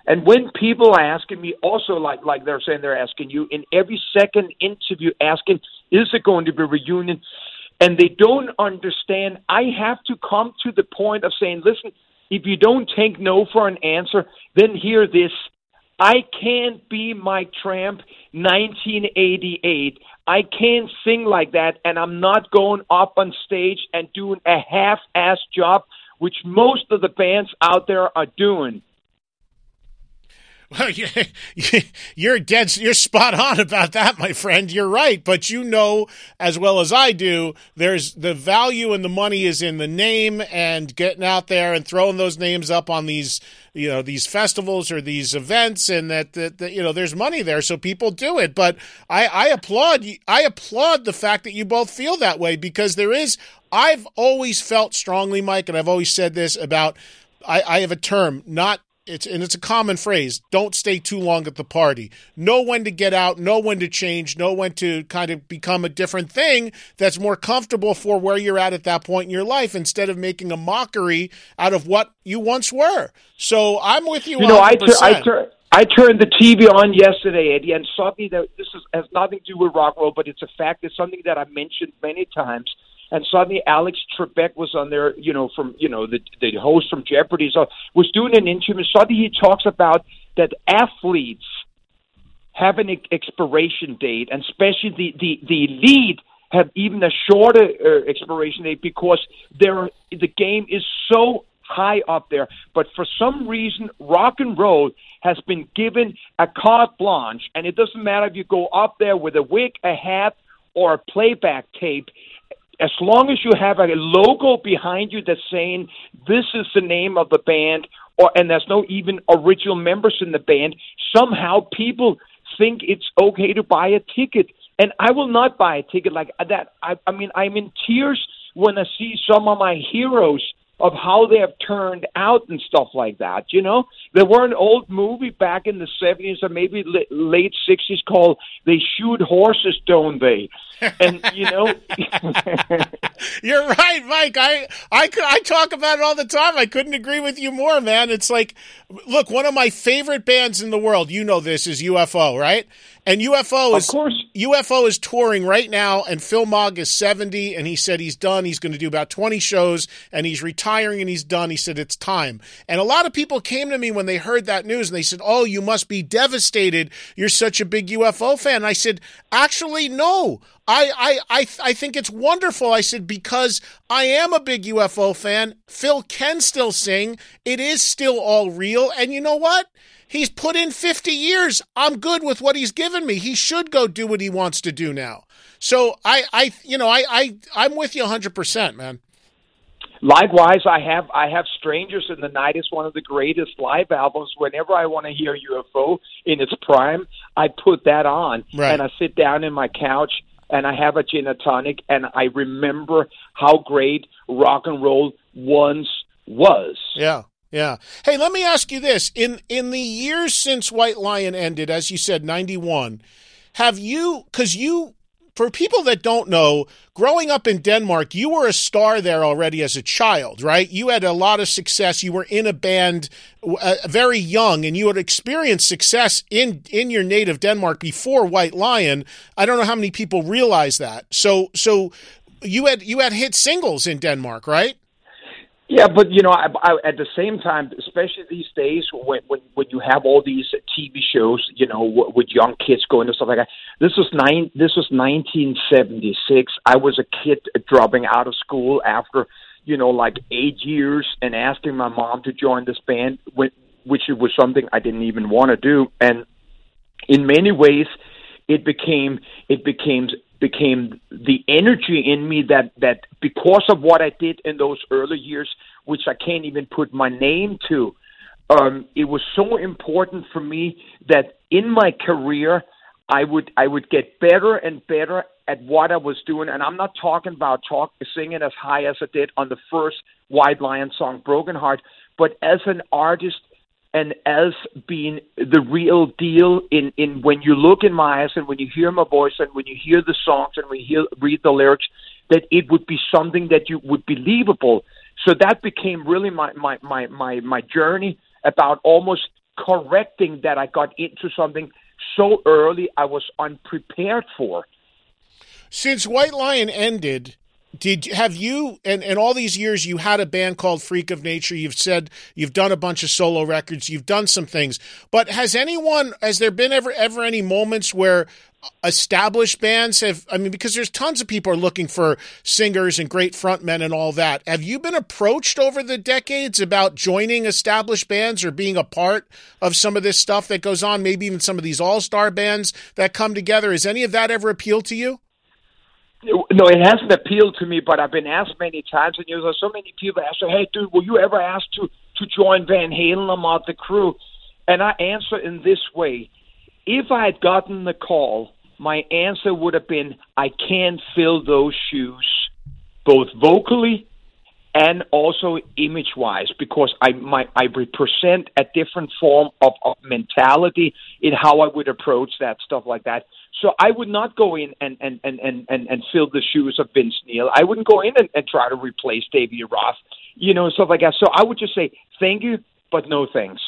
And when people are asking me, also like like they're saying they're asking you in every second interview, asking, is it going to be a reunion? And they don't understand. I have to come to the point of saying, listen, if you don't take no for an answer, then hear this. I can't be Mike Tramp nineteen eighty-eight. I can't sing like that, and I'm not going up on stage and doing a half-ass job, which most of the bands out there are doing. Well, you're dead. You're spot on about that, my friend. You're right, but you know as well as I do, there's the value and the money is in the name and getting out there and throwing those names up on these, you know, these festivals or these events, and that, that, that you know, there's money there, so people do it. But I, I applaud I applaud the fact that you both feel that way, because there is. I've always felt strongly, Mike, and I've always said this about. I, I have a term, not. It's and it's a common phrase. Don't stay too long at the party. Know when to get out. Know when to change. Know when to kind of become a different thing that's more comfortable for where you're at at that point in your life, instead of making a mockery out of what you once were. So I'm with you. You know, I, tur- I, tur- I turned the T V on yesterday, Eddie, and suddenly that this is, has nothing to do with rock and roll, but it's a fact. It's something that I mentioned many times. And suddenly Alex Trebek was on there, you know, from, you know, the the host from Jeopardy, so was doing an interview. And suddenly he talks about that athletes have an expiration date, and especially the, the, the elite have even a shorter uh, expiration date, because they're, the game is so high up there. But for some reason, rock and roll has been given a carte blanche, and it doesn't matter if you go up there with a wig, a hat, or a playback tape. As long as you have a logo behind you that's saying this is the name of the band, or and there's no even original members in the band, somehow people think it's okay to buy a ticket. And I will not buy a ticket like that. I, I mean, I'm in tears when I see some of my heroes of how they have turned out and stuff like that, you know? There were an old movie back in the seventies or maybe late sixties called They Shoot Horses, Don't They? And, you know... You're right, Mike. I, I, I talk about it all the time. I couldn't agree with you more, man. It's like, look, one of my favorite bands in the world, you know this, is U F O, right? And U F O is of course. U F O is touring right now, and Phil Mogg is seventy, and he said he's done. He's going to do about twenty shows, and he's retiring, and he's done. He said it's time. And a lot of people came to me when they heard that news, and they said, oh, you must be devastated. You're such a big U F O fan. And I said, actually, no. I, I, I, I think it's wonderful. I said, because I am a big U F O fan. Phil can still sing. It is still all real. And you know what? He's put in fifty years. I'm good with what he's given me. He should go do what he wants to do now. So I, I, you know, I, I, I'm with you one hundred percent, man. Likewise, I have I have Strangers in the Night. It's one of the greatest live albums. Whenever I want to hear U F O in its prime, I put that on, right. And I sit down in my couch and I have a gin and tonic, and I remember how great rock and roll once was. Yeah. Yeah. Hey, let me ask you this. In in the years since White Lion ended, as you said, ninety-one, have you, because you, for people that don't know, growing up in Denmark, you were a star there already as a child, right? You had a lot of success. You were in a band uh, very young, and you had experienced success in, in your native Denmark before White Lion. I don't know how many people realize that. So so you had you had hit singles in Denmark, right? Yeah, but you know, I, I, at the same time, especially these days, when, when when you have all these T V shows, you know, w- with young kids going and stuff like that. This was nine. This was nineteen seventy-six. I was a kid dropping out of school after, you know, like eight years, and asking my mom to join this band, which was something I didn't even want to do. And in many ways, it became it became. became the energy in me that, that because of what I did in those early years, which I can't even put my name to, um, it was so important for me that in my career, I would I would get better and better at what I was doing. And I'm not talking about talk, singing as high as I did on the first White Lion song, Broken Heart, but as an artist, and as being the real deal in, in when you look in my eyes and when you hear my voice and when you hear the songs and when you hear, read the lyrics, that it would be something that you would believable. So that became really my, my, my, my, my journey about almost correcting that I got into something so early I was unprepared for. Since White Lion ended, did have you, and, and all these years you had a band called Freak of Nature, you've said you've done a bunch of solo records, you've done some things, but has anyone, has there been ever, ever any moments where established bands have, I mean, because there's tons of people are looking for singers and great frontmen and all that. Have you been approached over the decades about joining established bands or being a part of some of this stuff that goes on, maybe even some of these all-star bands that come together? Has any of that ever appealed to you? No, it hasn't appealed to me, but I've been asked many times, and you know, so many people ask, hey, dude, were you ever asked to, to join Van Halen among the crew? And I answer in this way. If I had gotten the call, my answer would have been, I can't fill those shoes, both vocally and also image-wise, because I my, I represent a different form of, of mentality in how I would approach that stuff like that. So I would not go in and, and, and, and, and, and fill the shoes of Vince Neil. I wouldn't go in and, and try to replace David Roth, you know, stuff like that. So I would just say, thank you, but no thanks.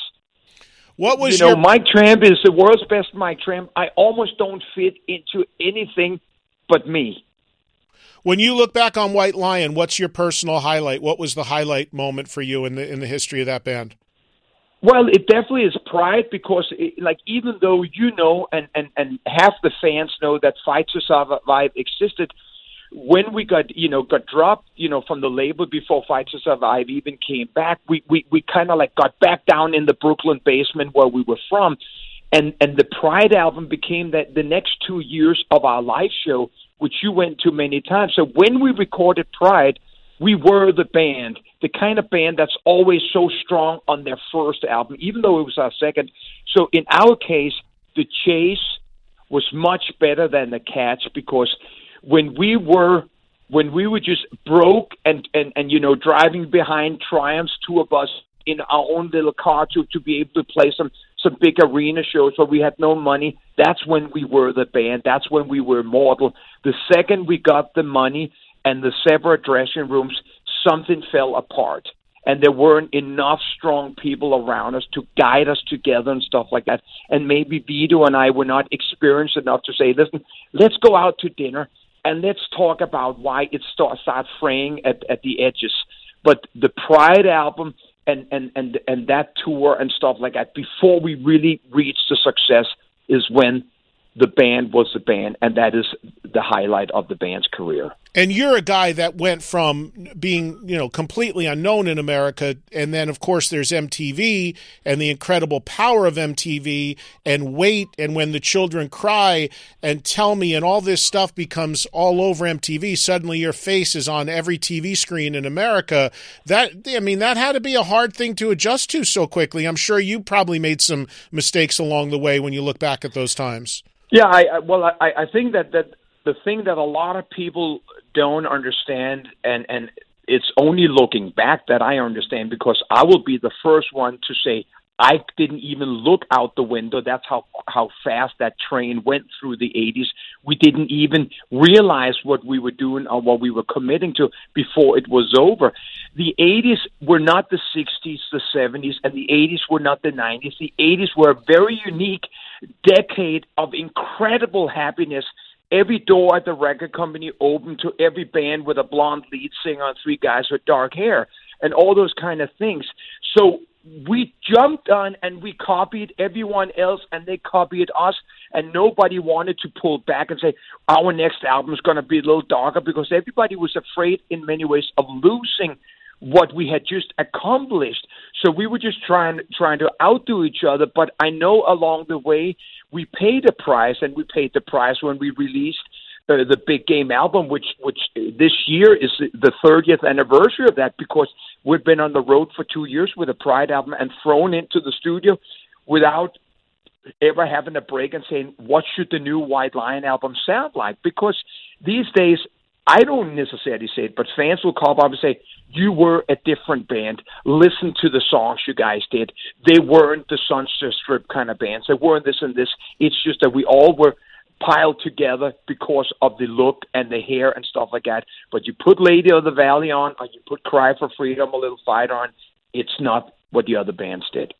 What was you know, your... Mike Tramp is the world's best Mike Tramp. I almost don't fit into anything but me. When you look back on White Lion, what's your personal highlight? What was the highlight moment for you in the in the history of that band? Well, it definitely is Pride, because, it, like, even though you know and, and, and half the fans know that Fight to Survive existed, when we got, you know, got dropped, you know, from the label before Fight to Survive even came back, we, we, we kind of, like, got back down in the Brooklyn basement where we were from. And, and the Pride album became that the next two years of our live show, which you went to many times. So when we recorded Pride, we were the band, the kind of band that's always so strong on their first album, even though it was our second. So in our case, The Chase was much better than The Catch, because when we were when we were just broke and, and, and you know, driving behind Triumphs, two of us in our own little car to, to be able to play some, some big arena shows where we had no money, that's when we were the band. That's when we were immortal. The second we got the money and the separate dressing rooms, something fell apart. And there weren't enough strong people around us to guide us together and stuff like that. And maybe Vito and I were not experienced enough to say, listen, let's go out to dinner and let's talk about why it start, starts fraying at, at the edges. But the Pride album and, and, and, and that tour and stuff like that, before we really reached the success, is when the band was the band, and that is the highlight of the band's career. And you're a guy that went from being, you know, completely unknown in America, and then, of course, there's M T V and the incredible power of M T V and Wait and When the Children Cry and Tell Me, and all this stuff becomes all over M T V. Suddenly your face is on every T V screen in America. That, I mean, that had to be a hard thing to adjust to so quickly. I'm sure you probably made some mistakes along the way when you look back at those times. Yeah, I, I well, I, I think that, that the thing that a lot of people don't understand, and, and it's only looking back that I understand, because I will be the first one to say I didn't even look out the window. That's how how fast that train went through the eighties. We didn't even realize what we were doing or what we were committing to before it was over. The eighties were not the sixties, the seventies, and the eighties were not the nineties. The eighties were a very unique decade of incredible happiness. Every door at the record company opened to every band with a blonde lead singer and three guys with dark hair and all those kind of things. So we jumped on and we copied everyone else, and they copied us, and nobody wanted to pull back and say our next album is going to be a little darker, because everybody was afraid in many ways of losing what we had just accomplished. So we were just trying trying to outdo each other. But I know along the way we paid a price, and we paid the price when we released uh, the Big Game album, which which this year is the thirtieth anniversary of that, because we've been on the road for two years with a Pride album and thrown into the studio without ever having a break and saying, what should the new White Lion album sound like? Because these days, I don't necessarily say it, but fans will call up and say, you were a different band. Listen to the songs you guys did. They weren't the Sunset Strip kind of bands. They weren't this and this. It's just that we all were piled together because of the look and the hair and stuff like that. But you put Lady of the Valley on, or you put Cry for Freedom, A Little Fight on, it's not what the other bands did.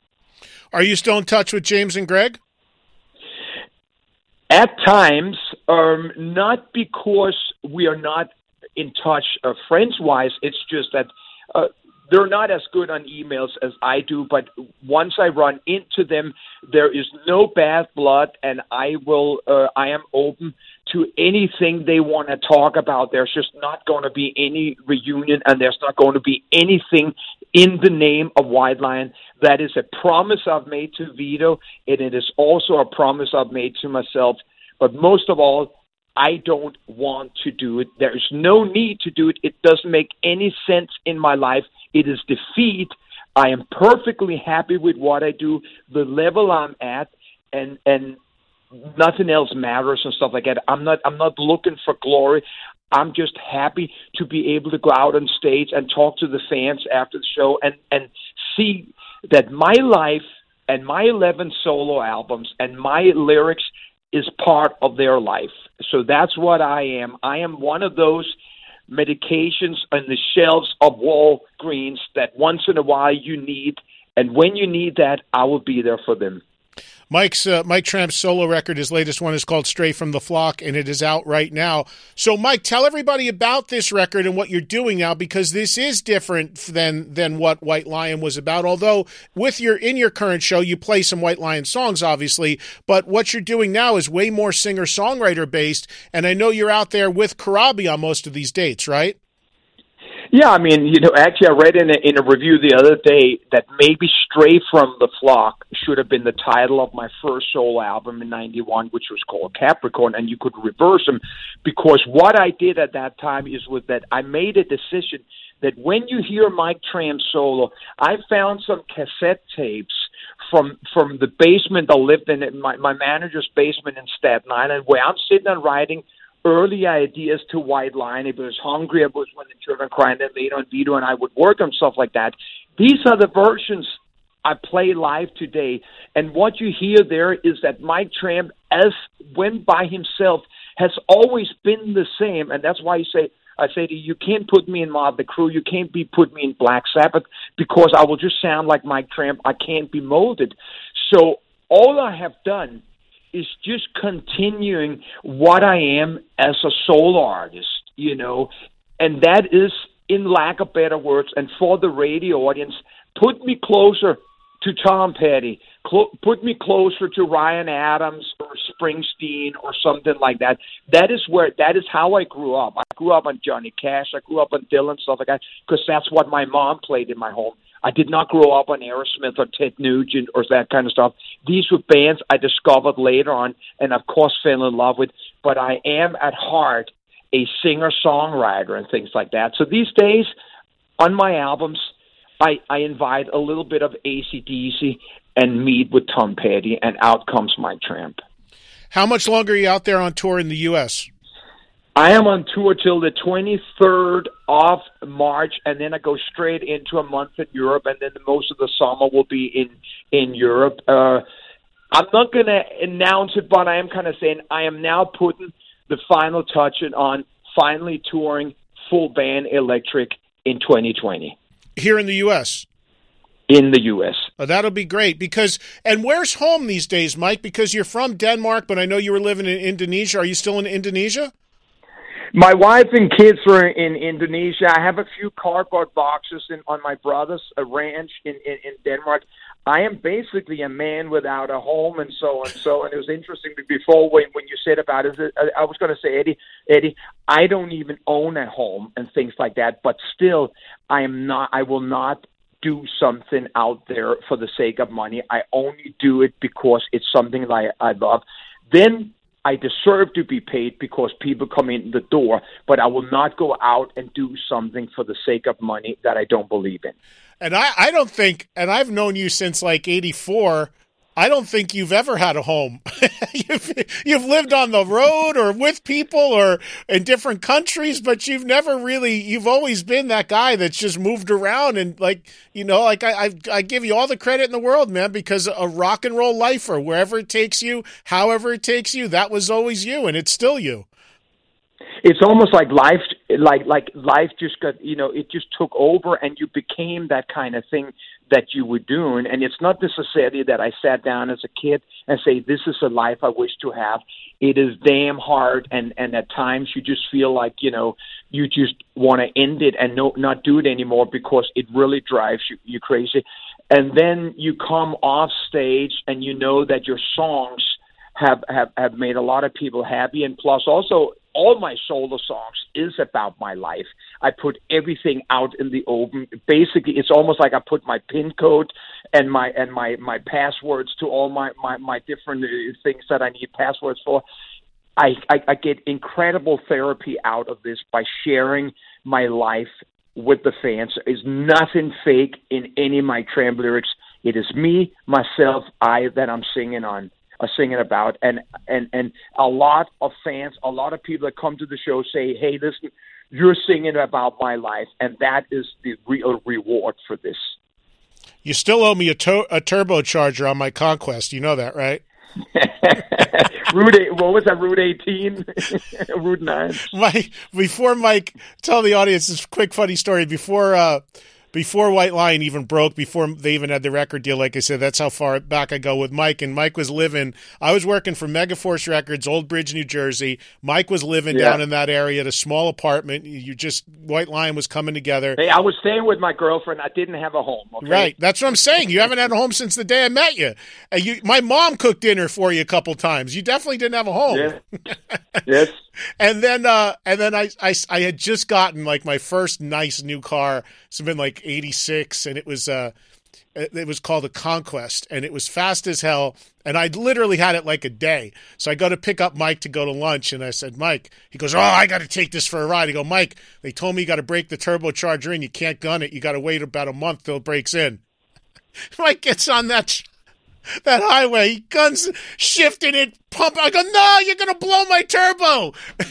Are you still in touch with James and Greg? At times, um, not because we are not in touch uh, friends-wise. It's just that uh, they're not as good on emails as I do. But once I run into them, there is no bad blood, and I will. Uh, I am open to anything they want to talk about. There's just not going to be any reunion, and there's not going to be anything in the name of White Lion. That is a promise I've made to Vito, and it is also a promise I've made to myself. But most of all, I don't want to do it. There is no need to do it. It doesn't make any sense in my life. It is defeat. I am perfectly happy with what I do, the level I'm at, and and nothing else matters and stuff like that. I'm not I'm not looking for glory. I'm just happy to be able to go out on stage and talk to the fans after the show and, and see that my life and my eleven solo albums and my lyrics is part of their life. So that's what I am. I am one of those medications on the shelves of Walgreens that once in a while you need, and when you need that, I will be there for them. Mike's uh, Mike Tramp's solo record, his latest one is called Stray from the Flock, and it is out right now. So, Mike, tell everybody about this record and what you're doing now, because this is different than than what White Lion was about. Although, with your in your current show, you play some White Lion songs, obviously, but what you're doing now is way more singer-songwriter based, and I know you're out there with Corabi on most of these dates, right? Yeah, I mean, you know, actually I read in a, in a review the other day that maybe Stray from the Flock should have been the title of my first solo album in ninety-one, which was called Capricorn, and you could reverse them, because what I did at that time is with that I made a decision that when you hear Mike Tramp solo, I found some cassette tapes from from the basement I lived in, my, my manager's basement in Staten Island, where I'm sitting and writing early ideas to White Lion. It was Hungry, it was When the Children Cry, and then later on Vito and I would work on stuff like that. These are the versions I play live today. And what you hear there is that Mike Tramp, as when by himself, has always been the same. And that's why you say, I say to you, you can't put me in Motley Crue, you can't be put me in Black Sabbath, because I will just sound like Mike Tramp. I can't be molded. So all I have done is just continuing what I am as a solo artist, you know, and that is, in lack of better words, and for the radio audience, put me closer to Tom Petty, cl- put me closer to Ryan Adams or Springsteen or something like that. That is where, that is how I grew up. I grew up on Johnny Cash, I grew up on Dylan, stuff like that, because that's what my mom played in my home. I did not grow up on Aerosmith or Ted Nugent or that kind of stuff. These were bands I discovered later on and, of course, fell in love with. But I am, at heart, a singer-songwriter and things like that. So these days, on my albums, I, I invite a little bit of A C D C and meet with Tom Petty, and out comes Mike Tramp. How much longer are you out there on tour in the U S? I am on tour till the twenty-third of March, and then I go straight into a month in Europe, and then the most of the summer will be in, in Europe. Uh, I'm not going to announce it, but I am kind of saying I am now putting the final touch on finally touring full band electric in twenty twenty. Here in the U S? In the U S. Oh, that'll be great. Because, and where's home these days, Mike? Because you're from Denmark, but I know you were living in Indonesia. Are you still in Indonesia? My wife and kids are in Indonesia. I have a few cardboard boxes in, on my brother's uh, ranch in, in, in Denmark. I am basically a man without a home and so on. So, and it was interesting before when, when you said about it, I was going to say, Eddie, Eddie, I don't even own a home and things like that. But still, I am not. I will not do something out there for the sake of money. I only do it because it's something that I, I love. Then I deserve to be paid because people come in the door, but I will not go out and do something for the sake of money that I don't believe in. And I, I don't think, and I've known you since like eighty-four, I don't think you've ever had a home. you've, you've lived on the road or with people or in different countries, but you've never really, you've always been that guy that's just moved around and like, you know, like I, I, I give you all the credit in the world, man, because a rock and roll lifer, wherever it takes you, however it takes you, that was always you and it's still you. It's almost like life like like life just got, you know, it just took over, and you became that kind of thing that you were doing. And it's not necessarily that I sat down as a kid and say, this is a life I wish to have. It is damn hard, and, and at times you just feel like, you know, you just want to end it and no, not do it anymore because it really drives you, you crazy. And then you come off stage and you know that your songs have, have, have made a lot of people happy. And plus also, all my solo songs is about my life. I put everything out in the open. Basically, it's almost like I put my PIN code and my and my, my passwords to all my, my, my different things that I need passwords for. I, I, I get incredible therapy out of this by sharing my life with the fans. There's nothing fake in any of my Tramp lyrics. It is me, myself, I that I'm singing on. Uh, singing about, and, and and a lot of fans, a lot of people that come to the show say, hey, listen, you're singing about my life, and that is the real reward for this. You still owe me a, to- a turbocharger on my Conquest. You know that, right? Route eight, what was that, Route eighteen? Route nine? My, before Mike, tell the audience this quick funny story. Before uh, Before White Lion even broke, before they even had the record deal, like I said, that's how far back I go with Mike. And Mike was living, I was working for Megaforce Records, Old Bridge, New Jersey. Mike was living yeah. down in that area at a small apartment. You just, White Lion was coming together. Hey, I was staying with my girlfriend. I didn't have a home. Okay? Right. That's what I'm saying. You haven't had a home since the day I met you. And you. My mom cooked dinner for you a couple times. You definitely didn't have a home. Yeah. Yes. And then, uh, and then I, I, I had just gotten like my first nice new car. It's been like eighty-six, and it was, uh, it was called a Conquest, and it was fast as hell. And I literally had it like a day. So I go to pick up Mike to go to lunch, and I said, Mike, he goes, oh, I got to take this for a ride. I go, Mike, they told me you got to break the turbocharger in. You can't gun it. You got to wait about a month till it breaks in. Mike gets on that that highway, he guns shifting it, pump. I go, no, you're gonna blow my turbo.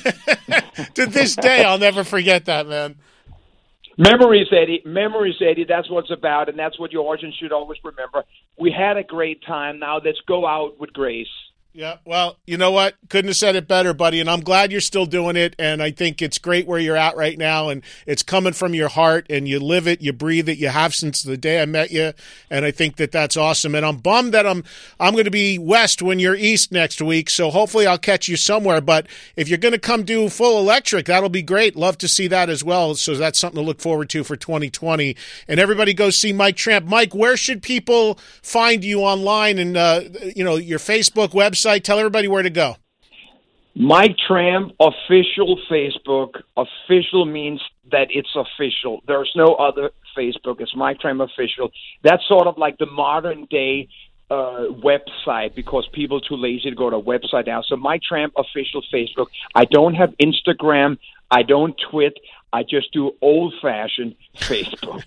To this day, I'll never forget that, man. Memories, Eddie. Memories, Eddie. That's what it's about, and that's what your audience should always remember. We had a great time. Now let's go out with grace. Yeah, well, you know what? Couldn't have said it better, buddy, and I'm glad you're still doing it, and I think it's great where you're at right now, and it's coming from your heart, and you live it, you breathe it, you have since the day I met you, and I think that that's awesome, and I'm bummed that I'm I'm going to be west when you're east next week, so hopefully I'll catch you somewhere, but if you're going to come do full electric, that'll be great. Love to see that as well, so that's something to look forward to for twenty twenty, and everybody go see Mike Tramp. Mike, where should people find you online, and, uh, you know, your Facebook, website? Tell everybody where to go. Mike Tramp official Facebook. Official means that it's official. There's no other Facebook. It's Mike Tramp official. That's sort of like the modern day uh, website because people are too lazy to go to a website now. So Mike Tramp official Facebook. I don't have Instagram. I don't tweet. I just do old fashioned Facebook.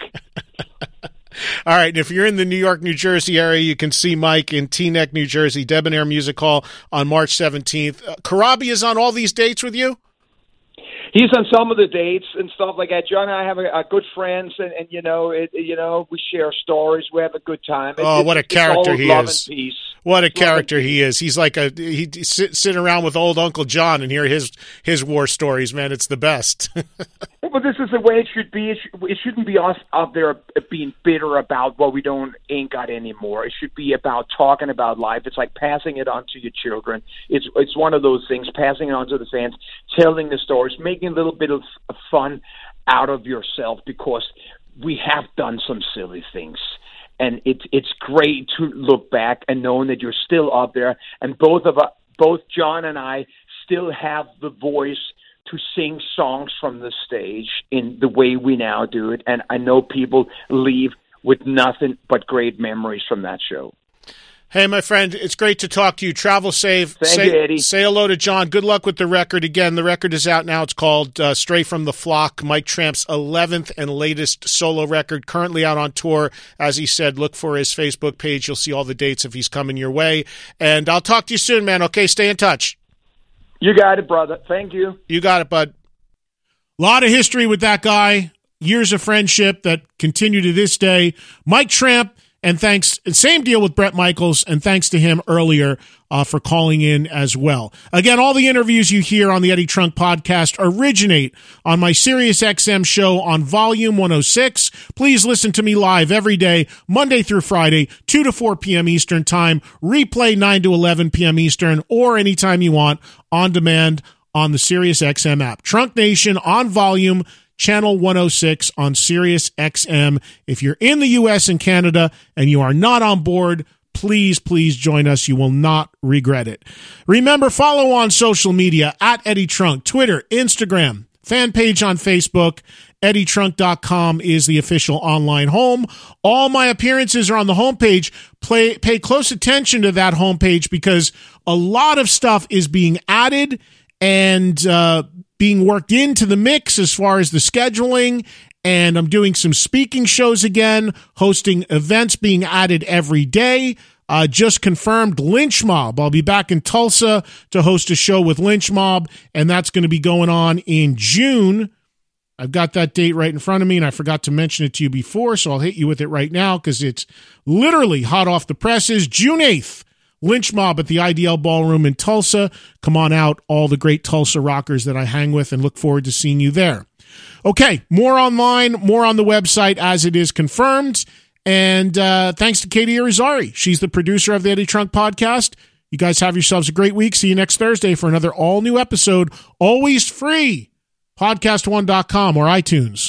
All right, and if you're in the New York, New Jersey area, you can see Mike in Teaneck, New Jersey, Debonair Music Hall on March seventeenth. Uh, Karabi is on all these dates with you? He's on some of the dates and stuff like that. John and I have a, a good friends, and, and you know, it, you know, we share stories. We have a good time. It, oh, what a character he love is! And peace. What a character he is! He's like a he sit sitting around with old Uncle John and hear his his war stories. Man, it's the best. Well, this is the way it should be. It, sh- it shouldn't be us out there being bitter about what we don't ain't got anymore. It should be about talking about life. It's like passing it on to your children. It's it's one of those things. Passing it on to the fans, telling the stories, making a little bit of fun out of yourself because we have done some silly things. And it's it's great to look back and knowing that you're still up there. And both of us, both John and I, still have the voice to sing songs from the stage in the way we now do it. And I know people leave with nothing but great memories from that show. Hey, my friend, it's great to talk to you. Travel safe. Thank say, you, Eddie. Say hello to John. Good luck with the record. Again, the record is out now. It's called uh, Stray from the Flock, Mike Tramp's eleventh and latest solo record, currently out on tour. As he said, look for his Facebook page. You'll see all the dates if he's coming your way. And I'll talk to you soon, man. Okay, stay in touch. You got it, brother. Thank you. You got it, bud. A lot of history with that guy. Years of friendship that continue to this day. Mike Tramp And thanks, same deal with Bret Michaels, and thanks to him earlier uh, for calling in as well. Again, all the interviews you hear on the Eddie Trunk podcast originate on my Sirius X M show on Volume one oh six. Please listen to me live every day, Monday through Friday, two to four p.m. Eastern Time, replay nine to eleven p.m. Eastern, or anytime you want, on demand on the Sirius X M app. Trunk Nation on Volume, Channel one oh six on Sirius X M. If you're in the U S and Canada and you are not on board, please, please join us. You will not regret it. Remember, follow on social media at Eddie Trunk, Twitter, Instagram, fan page on Facebook. Eddie Trunk dot com is the official online home. All my appearances are on the homepage. Play, pay close attention to that homepage because a lot of stuff is being added and uh, being worked into the mix as far as the scheduling. And I'm doing some speaking shows again, hosting events being added every day. Uh, just confirmed Lynch Mob. I'll be back in Tulsa to host a show with Lynch Mob, and that's going to be going on in June. I've got that date right in front of me, and I forgot to mention it to you before, so I'll hit you with it right now because it's literally hot off the presses. June eighth. Lynch Mob at the I D L Ballroom in Tulsa. Come on out, all the great Tulsa rockers that I hang with, and look forward to seeing you there. Okay, more online, more on the website as it is confirmed. And uh, thanks to Katie Irizarry. She's the producer of the Eddie Trunk podcast. You guys have yourselves a great week. See you next Thursday for another all-new episode, always free. podcast one dot com or iTunes.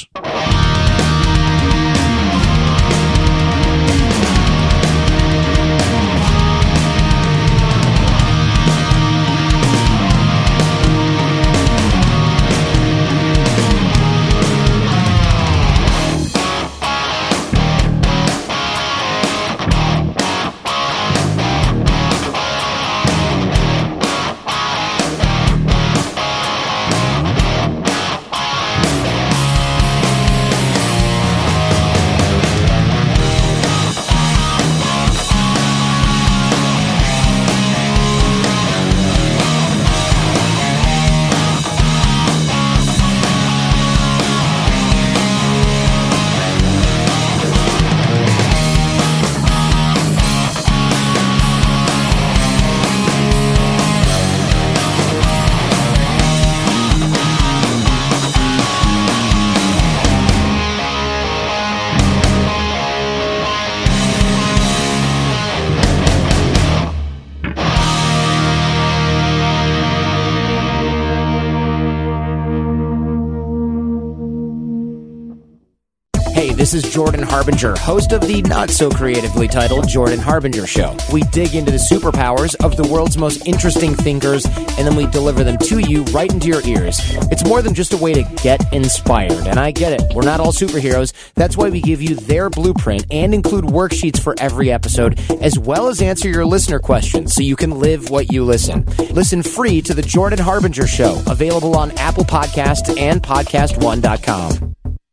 This is Jordan Harbinger, host of the not-so-creatively titled Jordan Harbinger Show. We dig into the superpowers of the world's most interesting thinkers, and then we deliver them to you right into your ears. It's more than just a way to get inspired, and I get it. We're not all superheroes. That's why we give you their blueprint and include worksheets for every episode, as well as answer your listener questions so you can live what you listen. Listen free to the Jordan Harbinger Show, available on Apple Podcasts and podcast one dot com.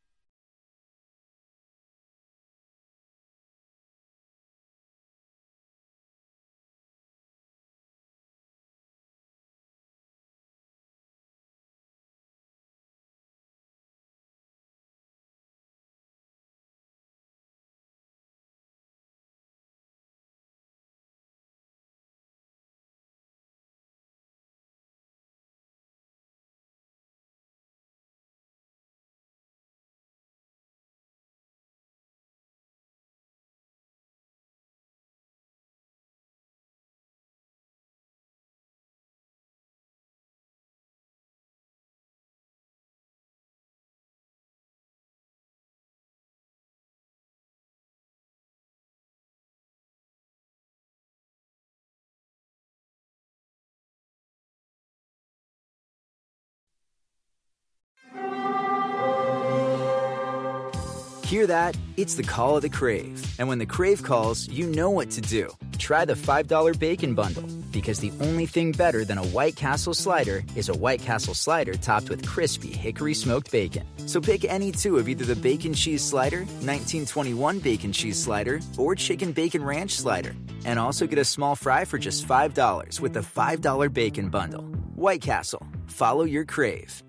Hear that? It's the call of the Crave. And when the Crave calls, you know what to do. Try the five dollar Bacon Bundle, because the only thing better than a White Castle slider is a White Castle slider topped with crispy hickory smoked bacon. So pick any two of either the Bacon Cheese Slider, nineteen twenty-one Bacon Cheese Slider, or Chicken Bacon Ranch Slider. And also get a small fry for just five dollars with the five dollar Bacon Bundle. White Castle. Follow your Crave.